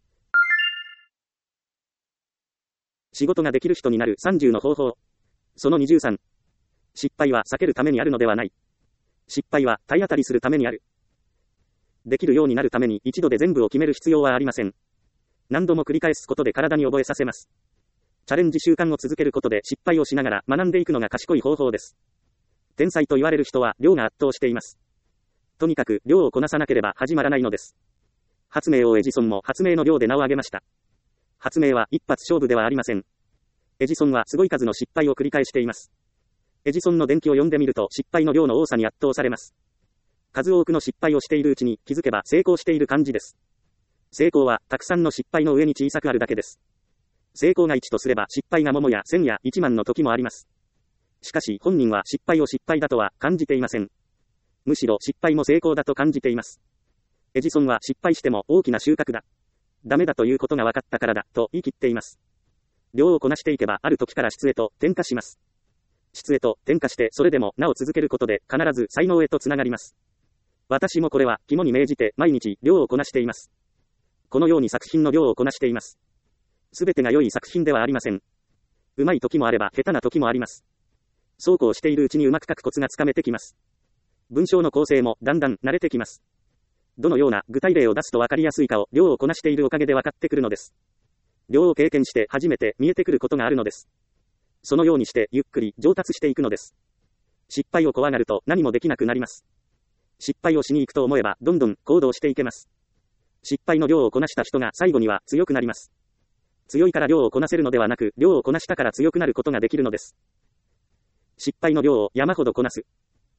仕事ができる人になる30の方法。その23。失敗は避けるためにあるのではない。失敗は体当たりするためにある。できるようになるために一度で全部を決める必要はありません。何度も繰り返すことで体に覚えさせます。チャレンジ習慣を続けることで失敗をしながら学んでいくのが賢い方法です。天才と言われる人は量が圧倒しています。とにかく量をこなさなければ始まらないのです。発明王エジソンも発明の量で名を挙げました。発明は一発勝負ではありません。エジソンはすごい数の失敗を繰り返しています。エジソンの伝記を読んでみると失敗の量の多さに圧倒されます。数多くの失敗をしているうちに気づけば成功している感じです。成功はたくさんの失敗の上に小さくあるだけです。 成功が1とすれば失敗が桃や1000や1万の時もあります。しかし本人は失敗を失敗だとは感じていません。むしろ失敗も成功だと感じています。エジソンは失敗しても大きな収穫だ。ダメだということが分かったからだと言い切っています。量をこなしていけばある時から質へと転化します。質へと転化してそれでもなお続けることで必ず才能へとつながります。私もこれは肝に銘じて毎日量をこなしています。このように作品の量をこなしています。すべてが良い作品ではありません。うまい時もあれば下手な時もあります。そうこうしているうちにうまく書くコツがつかめてきます。文章の構成もだんだん慣れてきます。どのような具体例を出すと分かりやすいかを量をこなしているおかげで分かってくるのです。量を経験して初めて見えてくることがあるのです。そのようにしてゆっくり上達していくのです。失敗を怖がると何もできなくなります。失敗をしに行くと思えばどんどん行動していけます。失敗の量をこなした人が最後には強くなります。強いから量をこなせるのではなく、量をこなしたから強くなることができるのです。失敗の量を山ほどこなす。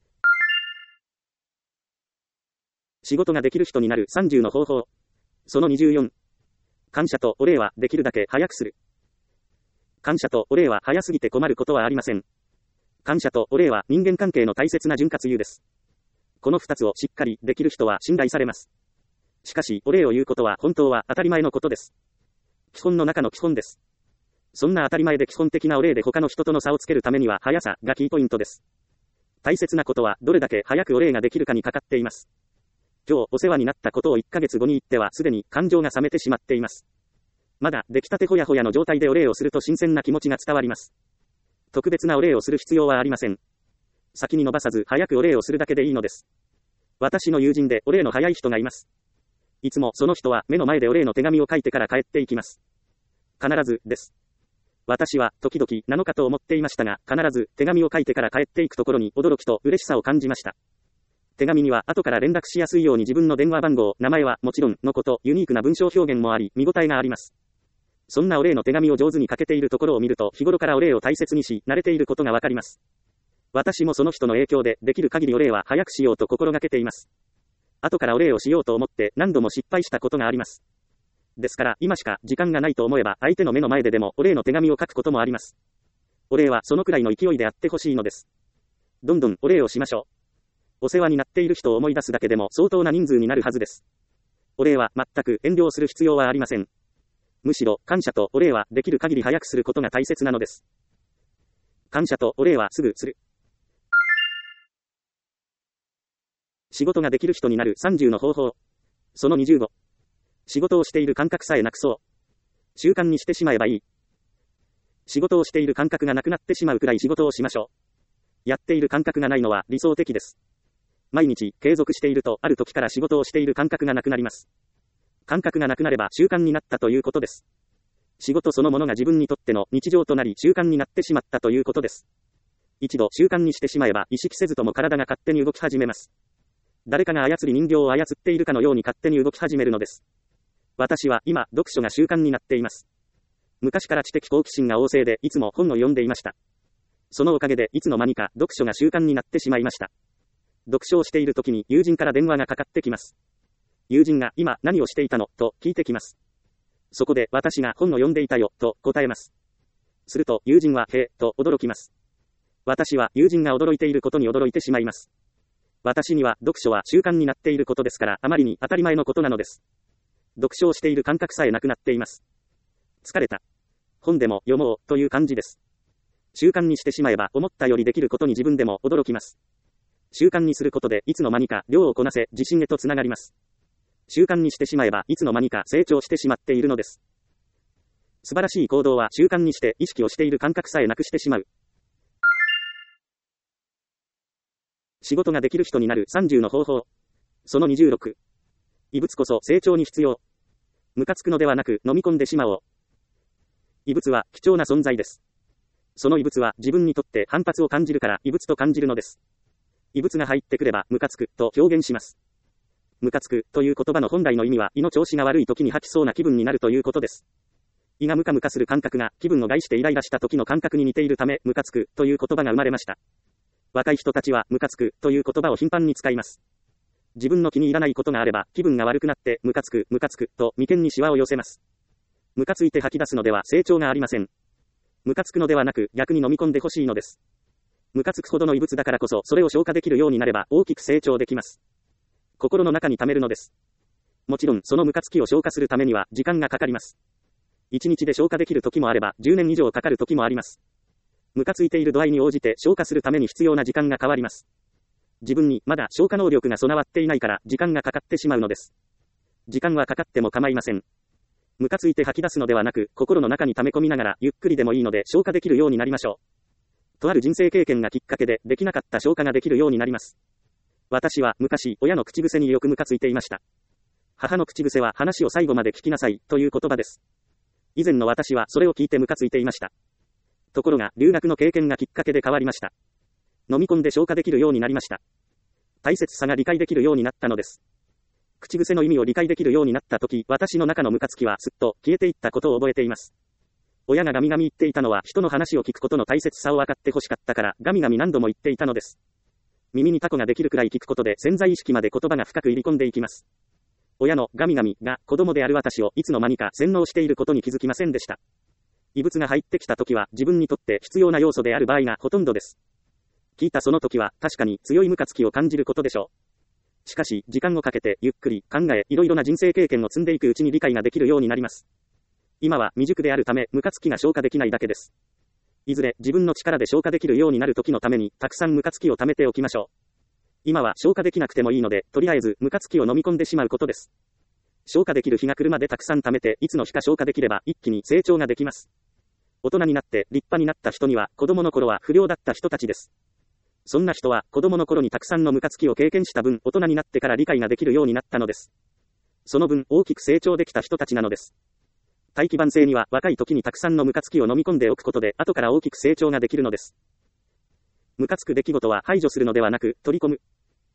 仕事ができる人になる30の方法。その24。感謝とお礼はできるだけ早くする。感謝とお礼は早すぎて困ることはありません。感謝とお礼は人間関係の大切な潤滑油です。この2つをしっかりできる人は信頼されます。しかし、お礼を言うことは本当は当たり前のことです。基本の中の基本です。そんな当たり前で基本的なお礼で他の人との差をつけるためには速さがキーポイントです。大切なことはどれだけ早くお礼ができるかにかかっています。今日お世話になったことを1ヶ月後に言ってはすでに感情が冷めてしまっています。まだ出来たてほやほやの状態でお礼をすると新鮮な気持ちが伝わります。特別なお礼をする必要はありません。先に伸ばさず早くお礼をするだけでいいのです。私の友人でお礼の早い人がいます。いつもその人は目の前でお礼の手紙を書いてから帰っていきます。必ずです。私は時々なのかと思っていましたが、必ず手紙を書いてから帰っていくところに驚きと嬉しさを感じました。手紙には後から連絡しやすいように自分の電話番号、名前はもちろんのこと、ユニークな文章表現もあり、見応えがあります。そんなお礼の手紙を上手に書けているところを見ると、日頃からお礼を大切にし、慣れていることがわかります。私もその人の影響で、できる限りお礼は早くしようと心がけています。後からお礼をしようと思って何度も失敗したことがあります。ですから、今しか時間がないと思えば、相手の目の前ででもお礼の手紙を書くこともあります。お礼はそのくらいの勢いであってほしいのです。どんどんお礼をしましょう。お世話になっている人を思い出すだけでも相当な人数になるはずです。お礼は全く遠慮する必要はありません。むしろ感謝とお礼はできる限り早くすることが大切なのです。感謝とお礼はすぐする。仕事ができる人になる30の方法。その25。仕事をしている感覚さえなくそう。習慣にしてしまえばいい。仕事をしている感覚がなくなってしまうくらい仕事をしましょう。やっている感覚がないのは理想的です。毎日継続しているとある時から仕事をしている感覚がなくなります。感覚がなくなれば習慣になったということです。仕事そのものが自分にとっての日常となり習慣になってしまったということです。一度習慣にしてしまえば意識せずとも体が勝手に動き始めます。誰かが操り人形を操っているかのように勝手に動き始めるのです。私は今読書が習慣になっています。昔から知的好奇心が旺盛でいつも本を読んでいました。そのおかげでいつの間にか読書が習慣になってしまいました。読書をしている時に友人から電話がかかってきます。友人が今何をしていたのと聞いてきます。そこで私が本を読んでいたよと答えます。すると友人はへえと驚きます。私は友人が驚いていることに驚いてしまいます。私には読書は習慣になっていることですからあまりに当たり前のことなのです。読書をしている感覚さえなくなっています。疲れた。本でも読もうという感じです。習慣にしてしまえば思ったよりできることに自分でも驚きます。習慣にすることでいつの間にか量をこなせ自信へとつながります。習慣にしてしまえばいつの間にか成長してしまっているのです。素晴らしい行動は習慣にして意識をしている感覚さえなくしてしまう。仕事ができる人になる30の方法。その26。異物こそ成長に必要。ムカつくのではなく飲み込んでしまおう。異物は貴重な存在です。その異物は自分にとって反発を感じるから異物と感じるのです。異物が入ってくればムカつくと表現します。ムカつくという言葉の本来の意味は胃の調子が悪い時に吐きそうな気分になるということです。胃がムカムカする感覚が気分を害してイライラした時の感覚に似ているためムカつくという言葉が生まれました。若い人たちはムカつくという言葉を頻繁に使います。自分の気に入らないことがあれば気分が悪くなってムカつくと眉間にシワを寄せます。 ムカついて吐き出すのでは成長がありません。ムカつくのではなく逆に飲み込んでほしいのです。ムカつくほどの異物だからこそそれを消化できるようになれば大きく成長できます。心の中に溜めるのです。もちろんそのムカつきを消化するためには時間がかかります。1日で消化できる時もあれば10年以上かかる時もあります。ムカついている度合いに応じて消化するために必要な時間が変わります。自分にまだ消化能力が備わっていないから時間がかかってしまうのです。時間はかかっても構いません。ムカついて吐き出すのではなく心の中に溜め込みながらゆっくりでもいいので消化できるようになりましょう。とある人生経験がきっかけでできなかった消化ができるようになります。私は昔親の口癖によくムカついていました。母の口癖は話を最後まで聞きなさいという言葉です。以前の私はそれを聞いてムカついていました。ところが留学の経験がきっかけで変わりました。飲み込んで消化できるようになりました。大切さが理解できるようになったのです。口癖の意味を理解できるようになったとき、私の中のムカつきはすっと消えていったことを覚えています。親がガミガミ言っていたのは人の話を聞くことの大切さを分かってほしかったからガミガミ何度も言っていたのです。耳にタコができるくらい聞くことで潜在意識まで言葉が深く入り込んでいきます。親のガミガミが子供である私をいつの間にか洗脳していることに気づきませんでした。異物が入ってきたときは自分にとって必要な要素である場合がほとんどです。聞いたその時は確かに強いムカつきを感じることでしょう。しかし、時間をかけてゆっくり考え、いろいろな人生経験を積んでいくうちに理解ができるようになります。今は未熟であるため、ムカつきが消化できないだけです。いずれ自分の力で消化できるようになる時のために、たくさんムカつきを貯めておきましょう。今は消化できなくてもいいので、とりあえずムカつきを飲み込んでしまうことです。消化できる日が来るまでたくさん貯めて、いつの日か消化できれば一気に成長ができます。大人になって立派になった人には、子供の頃は不良だった人たちです。そんな人は子供の頃にたくさんのムカつきを経験した分、大人になってから理解ができるようになったのです。その分、大きく成長できた人たちなのです。大器晩成には若い時にたくさんのムカつきを飲み込んでおくことで、後から大きく成長ができるのです。ムカつく出来事は排除するのではなく、取り込む。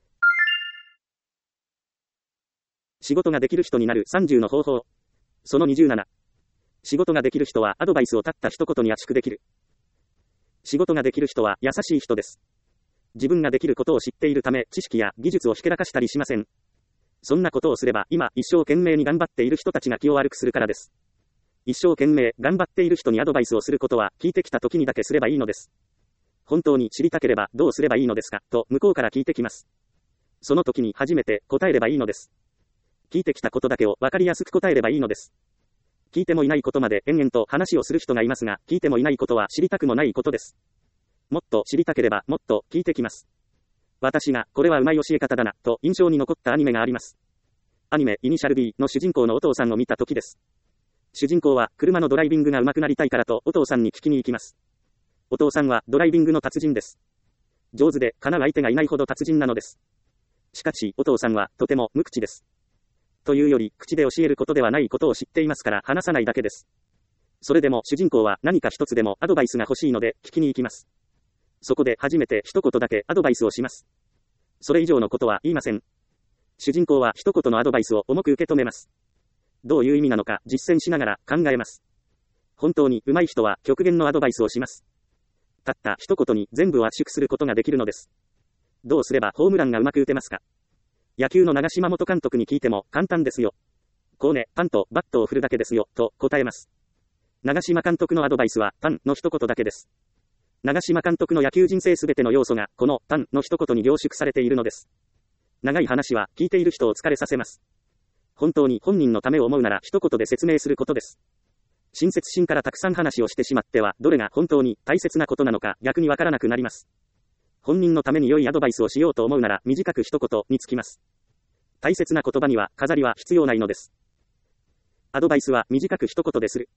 仕事ができる人になる30の方法。その27。仕事ができる人はアドバイスをたった一言に圧縮できる。仕事ができる人は優しい人です。自分ができることを知っているため、知識や技術をひけらかしたりしません。そんなことをすれば、今、一生懸命に頑張っている人たちが気を悪くするからです。一生懸命、頑張っている人にアドバイスをすることは、聞いてきた時にだけすればいいのです。本当に知りたければ、どうすればいいのですか、と、向こうから聞いてきます。その時に初めて答えればいいのです。聞いてきたことだけを分かりやすく答えればいいのです。聞いてもいないことまで延々と話をする人がいますが、聞いてもいないことは知りたくもないことです。もっと知りたければもっと聞いてきます。私がこれはうまい教え方だなと印象に残ったアニメがあります。アニメイニシャル B の主人公のお父さんを見た時です。主人公は車のドライビングが上手くなりたいからとお父さんに聞きに行きます。お父さんはドライビングの達人です。上手で叶う相手がいないほど達人なのです。しかしお父さんはとても無口です。というより口で教えることではないことを知っていますから話さないだけです。それでも主人公は何か一つでもアドバイスが欲しいので聞きに行きます。そこで初めて一言だけアドバイスをします。それ以上のことは言いません。主人公は一言のアドバイスを重く受け止めます。どういう意味なのか実践しながら考えます。本当に上手い人は極限のアドバイスをします。たった一言に全部を圧縮することができるのです。どうすればホームランがうまく打てますか？野球の長嶋元監督に聞いても簡単ですよ。こうね、パンとバットを振るだけですよ、と答えます。長嶋監督のアドバイスはパンの一言だけです。長嶋監督の野球人生すべての要素がこのパンの一言に凝縮されているのです。長い話は聞いている人を疲れさせます。本当に本人のためを思うなら一言で説明することです。親切心からたくさん話をしてしまってはどれが本当に大切なことなのか逆にわからなくなります。本人のために良いアドバイスをしようと思うなら短く一言につきます。大切な言葉には飾りは必要ないのです。アドバイスは短く一言でする。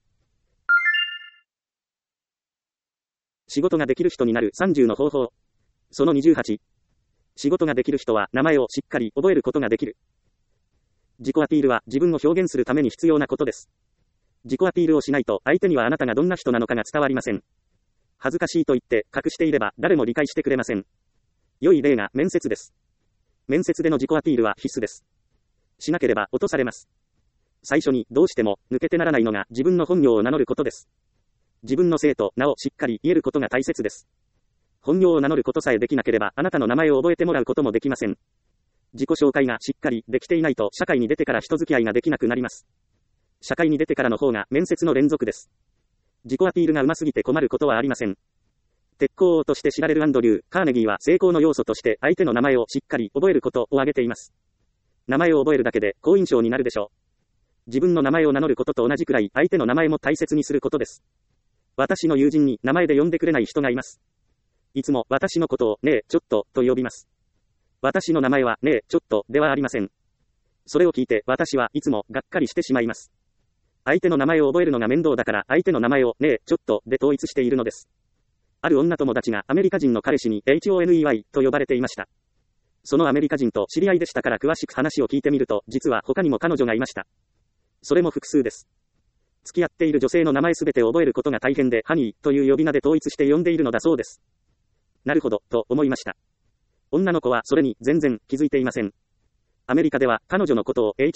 仕事ができる人になる30の方法。その28。仕事ができる人は名前をしっかり覚えることができる。自己アピールは自分を表現するために必要なことです。自己アピールをしないと相手にはあなたがどんな人なのかが伝わりません。恥ずかしいと言って隠していれば誰も理解してくれません。良い例が面接です。面接での自己アピールは必須です。しなければ落とされます。最初にどうしても抜けてならないのが自分の本名を名乗ることです。自分の姓と名をしっかり言えることが大切です。本名を名乗ることさえできなければあなたの名前を覚えてもらうこともできません。自己紹介がしっかりできていないと社会に出てから人付き合いができなくなります。 社会に出てからの方が面接の連続です。自己アピールが上手すぎて困ることはありません。鉄鋼王として知られるアンドリュー・カーネギーは成功の要素として相手の名前をしっかり覚えることを挙げています。名前を覚えるだけで好印象になるでしょう。自分の名前を名乗ることと同じくらい相手の名前も大切にすることです。私の友人に名前で呼んでくれない人がいます。いつも私のことをねえちょっとと呼びます。私の名前はねえちょっとではありません。それを聞いて私はいつもがっかりしてしまいます。相手の名前を覚えるのが面倒だから相手の名前をねえちょっとで統一しているのです。ある女友達がアメリカ人の彼氏に HONEY と呼ばれていました。そのアメリカ人と知り合いでしたから詳しく話を聞いてみると、実は他にも彼女がいました。それも複数です。付き合っている女性の名前すべてを覚えることが大変で、ハニーという呼び名で統一して呼んでいるのだそうです。なるほど、と思いました。女の子はそれに全然気づいていません。アメリカでは彼女のことを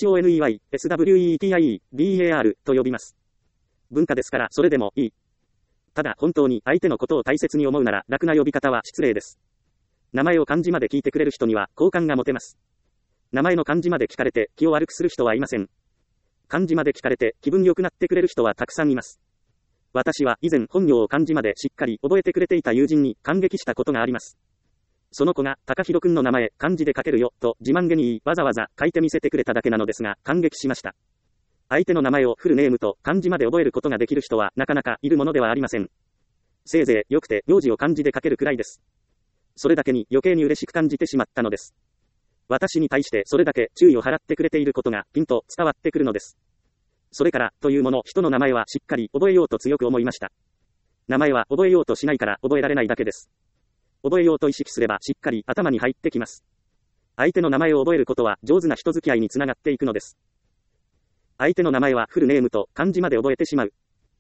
HONEY、SWEETIE、BAR と呼びます。文化ですからそれでもいい。ただ本当に相手のことを大切に思うなら楽な呼び方は失礼です。名前を漢字まで聞いてくれる人には好感が持てます。名前の漢字まで聞かれて気を悪くする人はいません。漢字まで聞かれて気分良くなってくれる人はたくさんいます。私は以前本名を漢字までしっかり覚えてくれていた友人に感激したことがあります。その子が高弘くんの名前漢字で書けるよと自慢げに言いわざわざ書いてみせてくれただけなのですが感激しました。相手の名前をフルネームと漢字まで覚えることができる人はなかなかいるものではありません。せいぜい良くて名字を漢字で書けるくらいです。それだけに余計に嬉しく感じてしまったのです。私に対してそれだけ注意を払ってくれていることがピンと伝わってくるのです。それからというもの、人の名前はしっかり覚えようと強く思いました。名前は覚えようとしないから覚えられないだけです。覚えようと意識すればしっかり頭に入ってきます。相手の名前を覚えることは上手な人付き合いにつながっていくのです。相手の名前はフルネームと漢字まで覚えてしまう。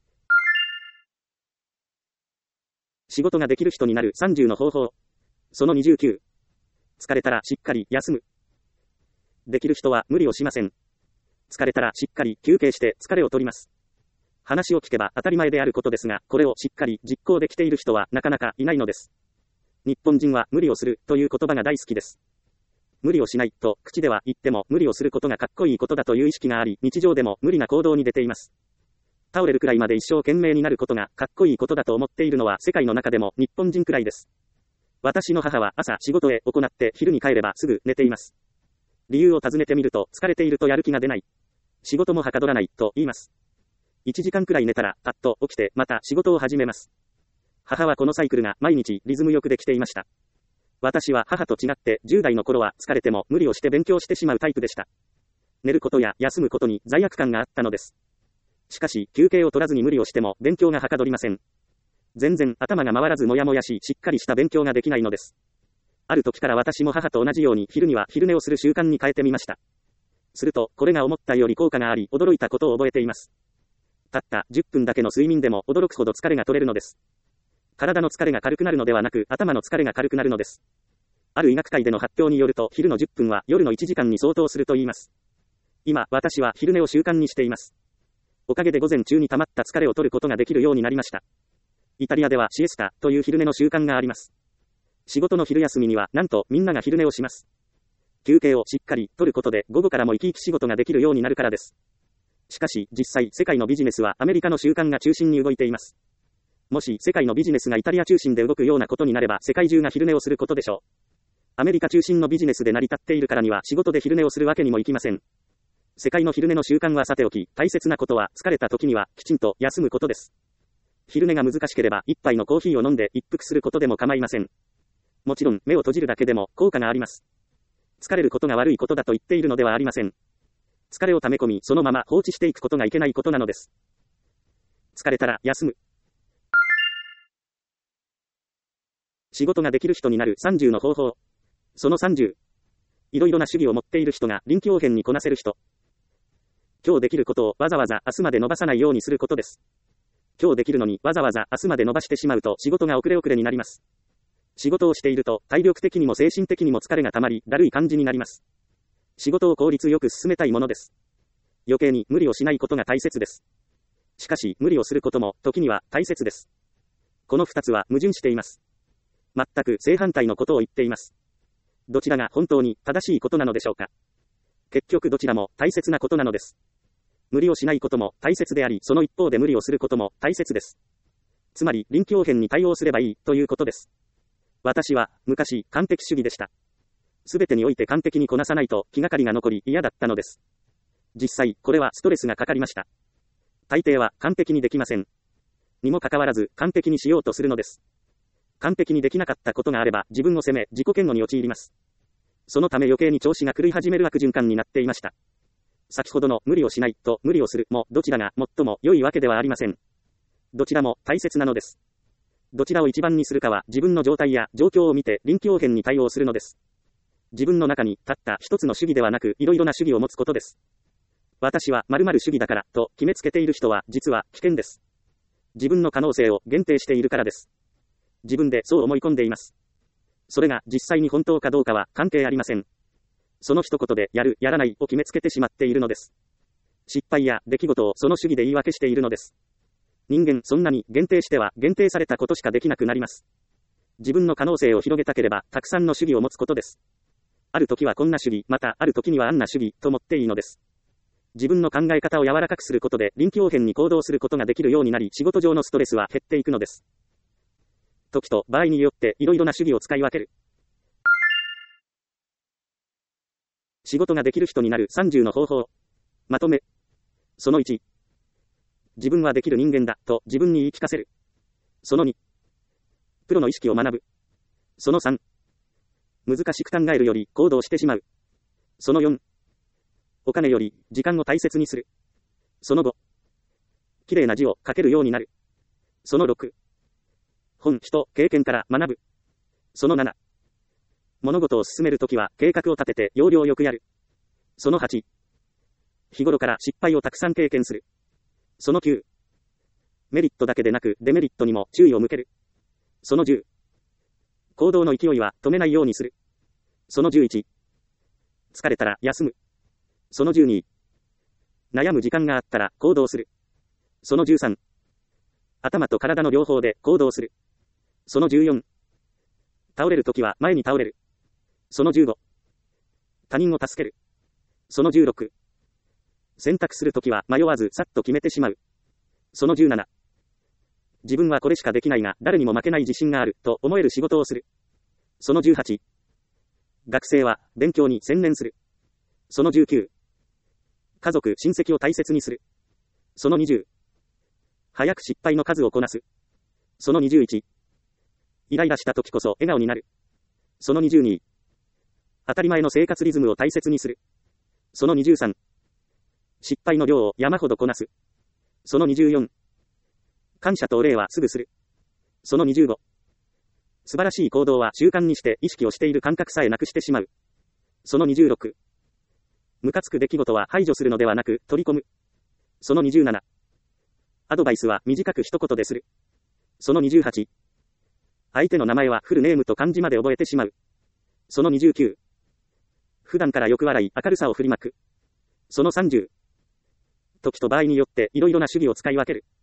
仕事ができる人になる30の方法。その29。疲れたらしっかり休む。できる人は無理をしません。疲れたらしっかり休憩して疲れを取ります。話を聞けば当たり前であることですが、これをしっかり実行できている人はなかなかいないのです。日本人は無理をするという言葉が大好きです。無理をしないと口では言っても無理をすることがかっこいいことだという意識があり、日常でも無理な行動に出ています。倒れるくらいまで一生懸命になることがかっこいいことだと思っているのは世界の中でも日本人くらいです。私の母は朝仕事へ行って昼に帰ればすぐ寝ています。理由を尋ねてみると疲れているとやる気が出ない。仕事もはかどらないと言います。1時間くらい寝たらパッと起きてまた仕事を始めます。母はこのサイクルが毎日リズムよくできていました。私は母と違って10代の頃は疲れても無理をして勉強してしまうタイプでした。寝ることや休むことに罪悪感があったのです。しかし休憩を取らずに無理をしても勉強がはかどりません。全然頭が回らずもやもやしっかりした勉強ができないのです。ある時から私も母と同じように昼には昼寝をする習慣に変えてみました。するとこれが思ったより効果があり驚いたことを覚えています。たった10分だけの睡眠でも驚くほど疲れが取れるのです。体の疲れが軽くなるのではなく頭の疲れが軽くなるのです。ある医学会での発表によると昼の10分は夜の1時間に相当すると言います。今私は昼寝を習慣にしています。おかげで午前中に溜まった疲れを取ることができるようになりました。イタリアではシエスタという昼寝の習慣があります。仕事の昼休みにはなんとみんなが昼寝をします。休憩をしっかり取ることで午後からも生き生き仕事ができるようになるからです。しかし実際世界のビジネスはアメリカの習慣が中心に動いています。もし世界のビジネスがイタリア中心で動くようなことになれば世界中が昼寝をすることでしょう。アメリカ中心のビジネスで成り立っているからには仕事で昼寝をするわけにもいきません。世界の昼寝の習慣はさておき、大切なことは疲れた時にはきちんと休むことです。昼寝が難しければ一杯のコーヒーを飲んで一服することでも構いません。もちろん目を閉じるだけでも効果があります。疲れることが悪いことだと言っているのではありません。疲れを溜め込みそのまま放置していくことがいけないことなのです。疲れたら休む。仕事ができる人になる30の方法。その30。いろいろな主義を持っている人が臨機応変にこなせる人。今日できることをわざわざ明日まで伸ばさないようにすることです。今日できるのにわざわざ明日まで伸ばしてしまうと仕事が遅れ遅れになります。仕事をしていると体力的にも精神的にも疲れがたまりだるい感じになります。仕事を効率よく進めたいものです。余計に無理をしないことが大切です。しかし無理をすることも時には大切です。この2つは矛盾しています。全く正反対のことを言っています。どちらが本当に正しいことなのでしょうか。結局どちらも大切なことなのです。 無理をしないことも大切であり、その一方で無理をすることも大切です。つまり、臨機応変に対応すればいい、ということです。私は、昔、完璧主義でした。すべてにおいて完璧にこなさないと気がかりが残り嫌だったのです。実際、これはストレスがかかりました。大抵は完璧にできません。にもかかわらず、完璧にしようとするのです。完璧にできなかったことがあれば、自分を責め、自己嫌悪に陥ります。そのため余計に調子が狂い始める悪循環になっていました。先ほどの無理をしないと無理をするもどちらが最も良いわけではありません。どちらも大切なのです。どちらを一番にするかは自分の状態や状況を見て臨機応変に対応するのです。自分の中にたった一つの主義ではなくいろいろな主義を持つことです。私は〇〇主義だからと決めつけている人は実は危険です。自分の可能性を限定しているからです。自分でそう思い込んでいます。それが実際に本当かどうかは関係ありません。その一言でやる、やらないを決めつけてしまっているのです。失敗や出来事をその主義で言い訳しているのです。人間そんなに限定しては限定されたことしかできなくなります。自分の可能性を広げたければたくさんの主義を持つことです。ある時はこんな主義、またある時にはあんな主義と持っていいのです。自分の考え方を柔らかくすることで臨機応変に行動することができるようになり、仕事上のストレスは減っていくのです。時と場合によっていろいろな主義を使い分ける。仕事ができる人になる30の方法。まとめ。その1。自分はできる人間だと自分に言い聞かせる。その2。プロの意識を学ぶ。その3。難しく考えるより行動してしまう。その4。お金より時間を大切にする。その5。綺麗な字を書けるようになる。その6。本、人、経験から学ぶ。その7。物事を進めるときは計画を立てて要領よくやる。その8。日頃から失敗をたくさん経験する。その9。メリットだけでなくデメリットにも注意を向ける。その10。行動の勢いは止めないようにする。その11。疲れたら休む。その12。悩む時間があったら行動する。その13。頭と体の両方で行動する。その14。倒れるときは前に倒れる。その15。他人を助ける。その16。選択するときは迷わずさっと決めてしまう。その17。自分はこれしかできないが誰にも負けない自信があると思える仕事をする。その18。学生は勉強に専念する。その19。家族、親戚を大切にする。その20。早く失敗の数をこなす。その21。イライラした時こそ笑顔になる。その22。当たり前の生活リズムを大切にする。その23。失敗の量を山ほどこなす。その24。感謝とお礼はすぐする。その25。素晴らしい行動は習慣にして意識をしている感覚さえなくしてしまう。その26。ムカつく出来事は排除するのではなく取り込む。その27。アドバイスは短く一言でする。その28。相手の名前はフルネームと漢字まで覚えてしまう。その29。普段からよく笑い明るさを振りまく。その30。時と場合によっていろいろな主義を使い分ける。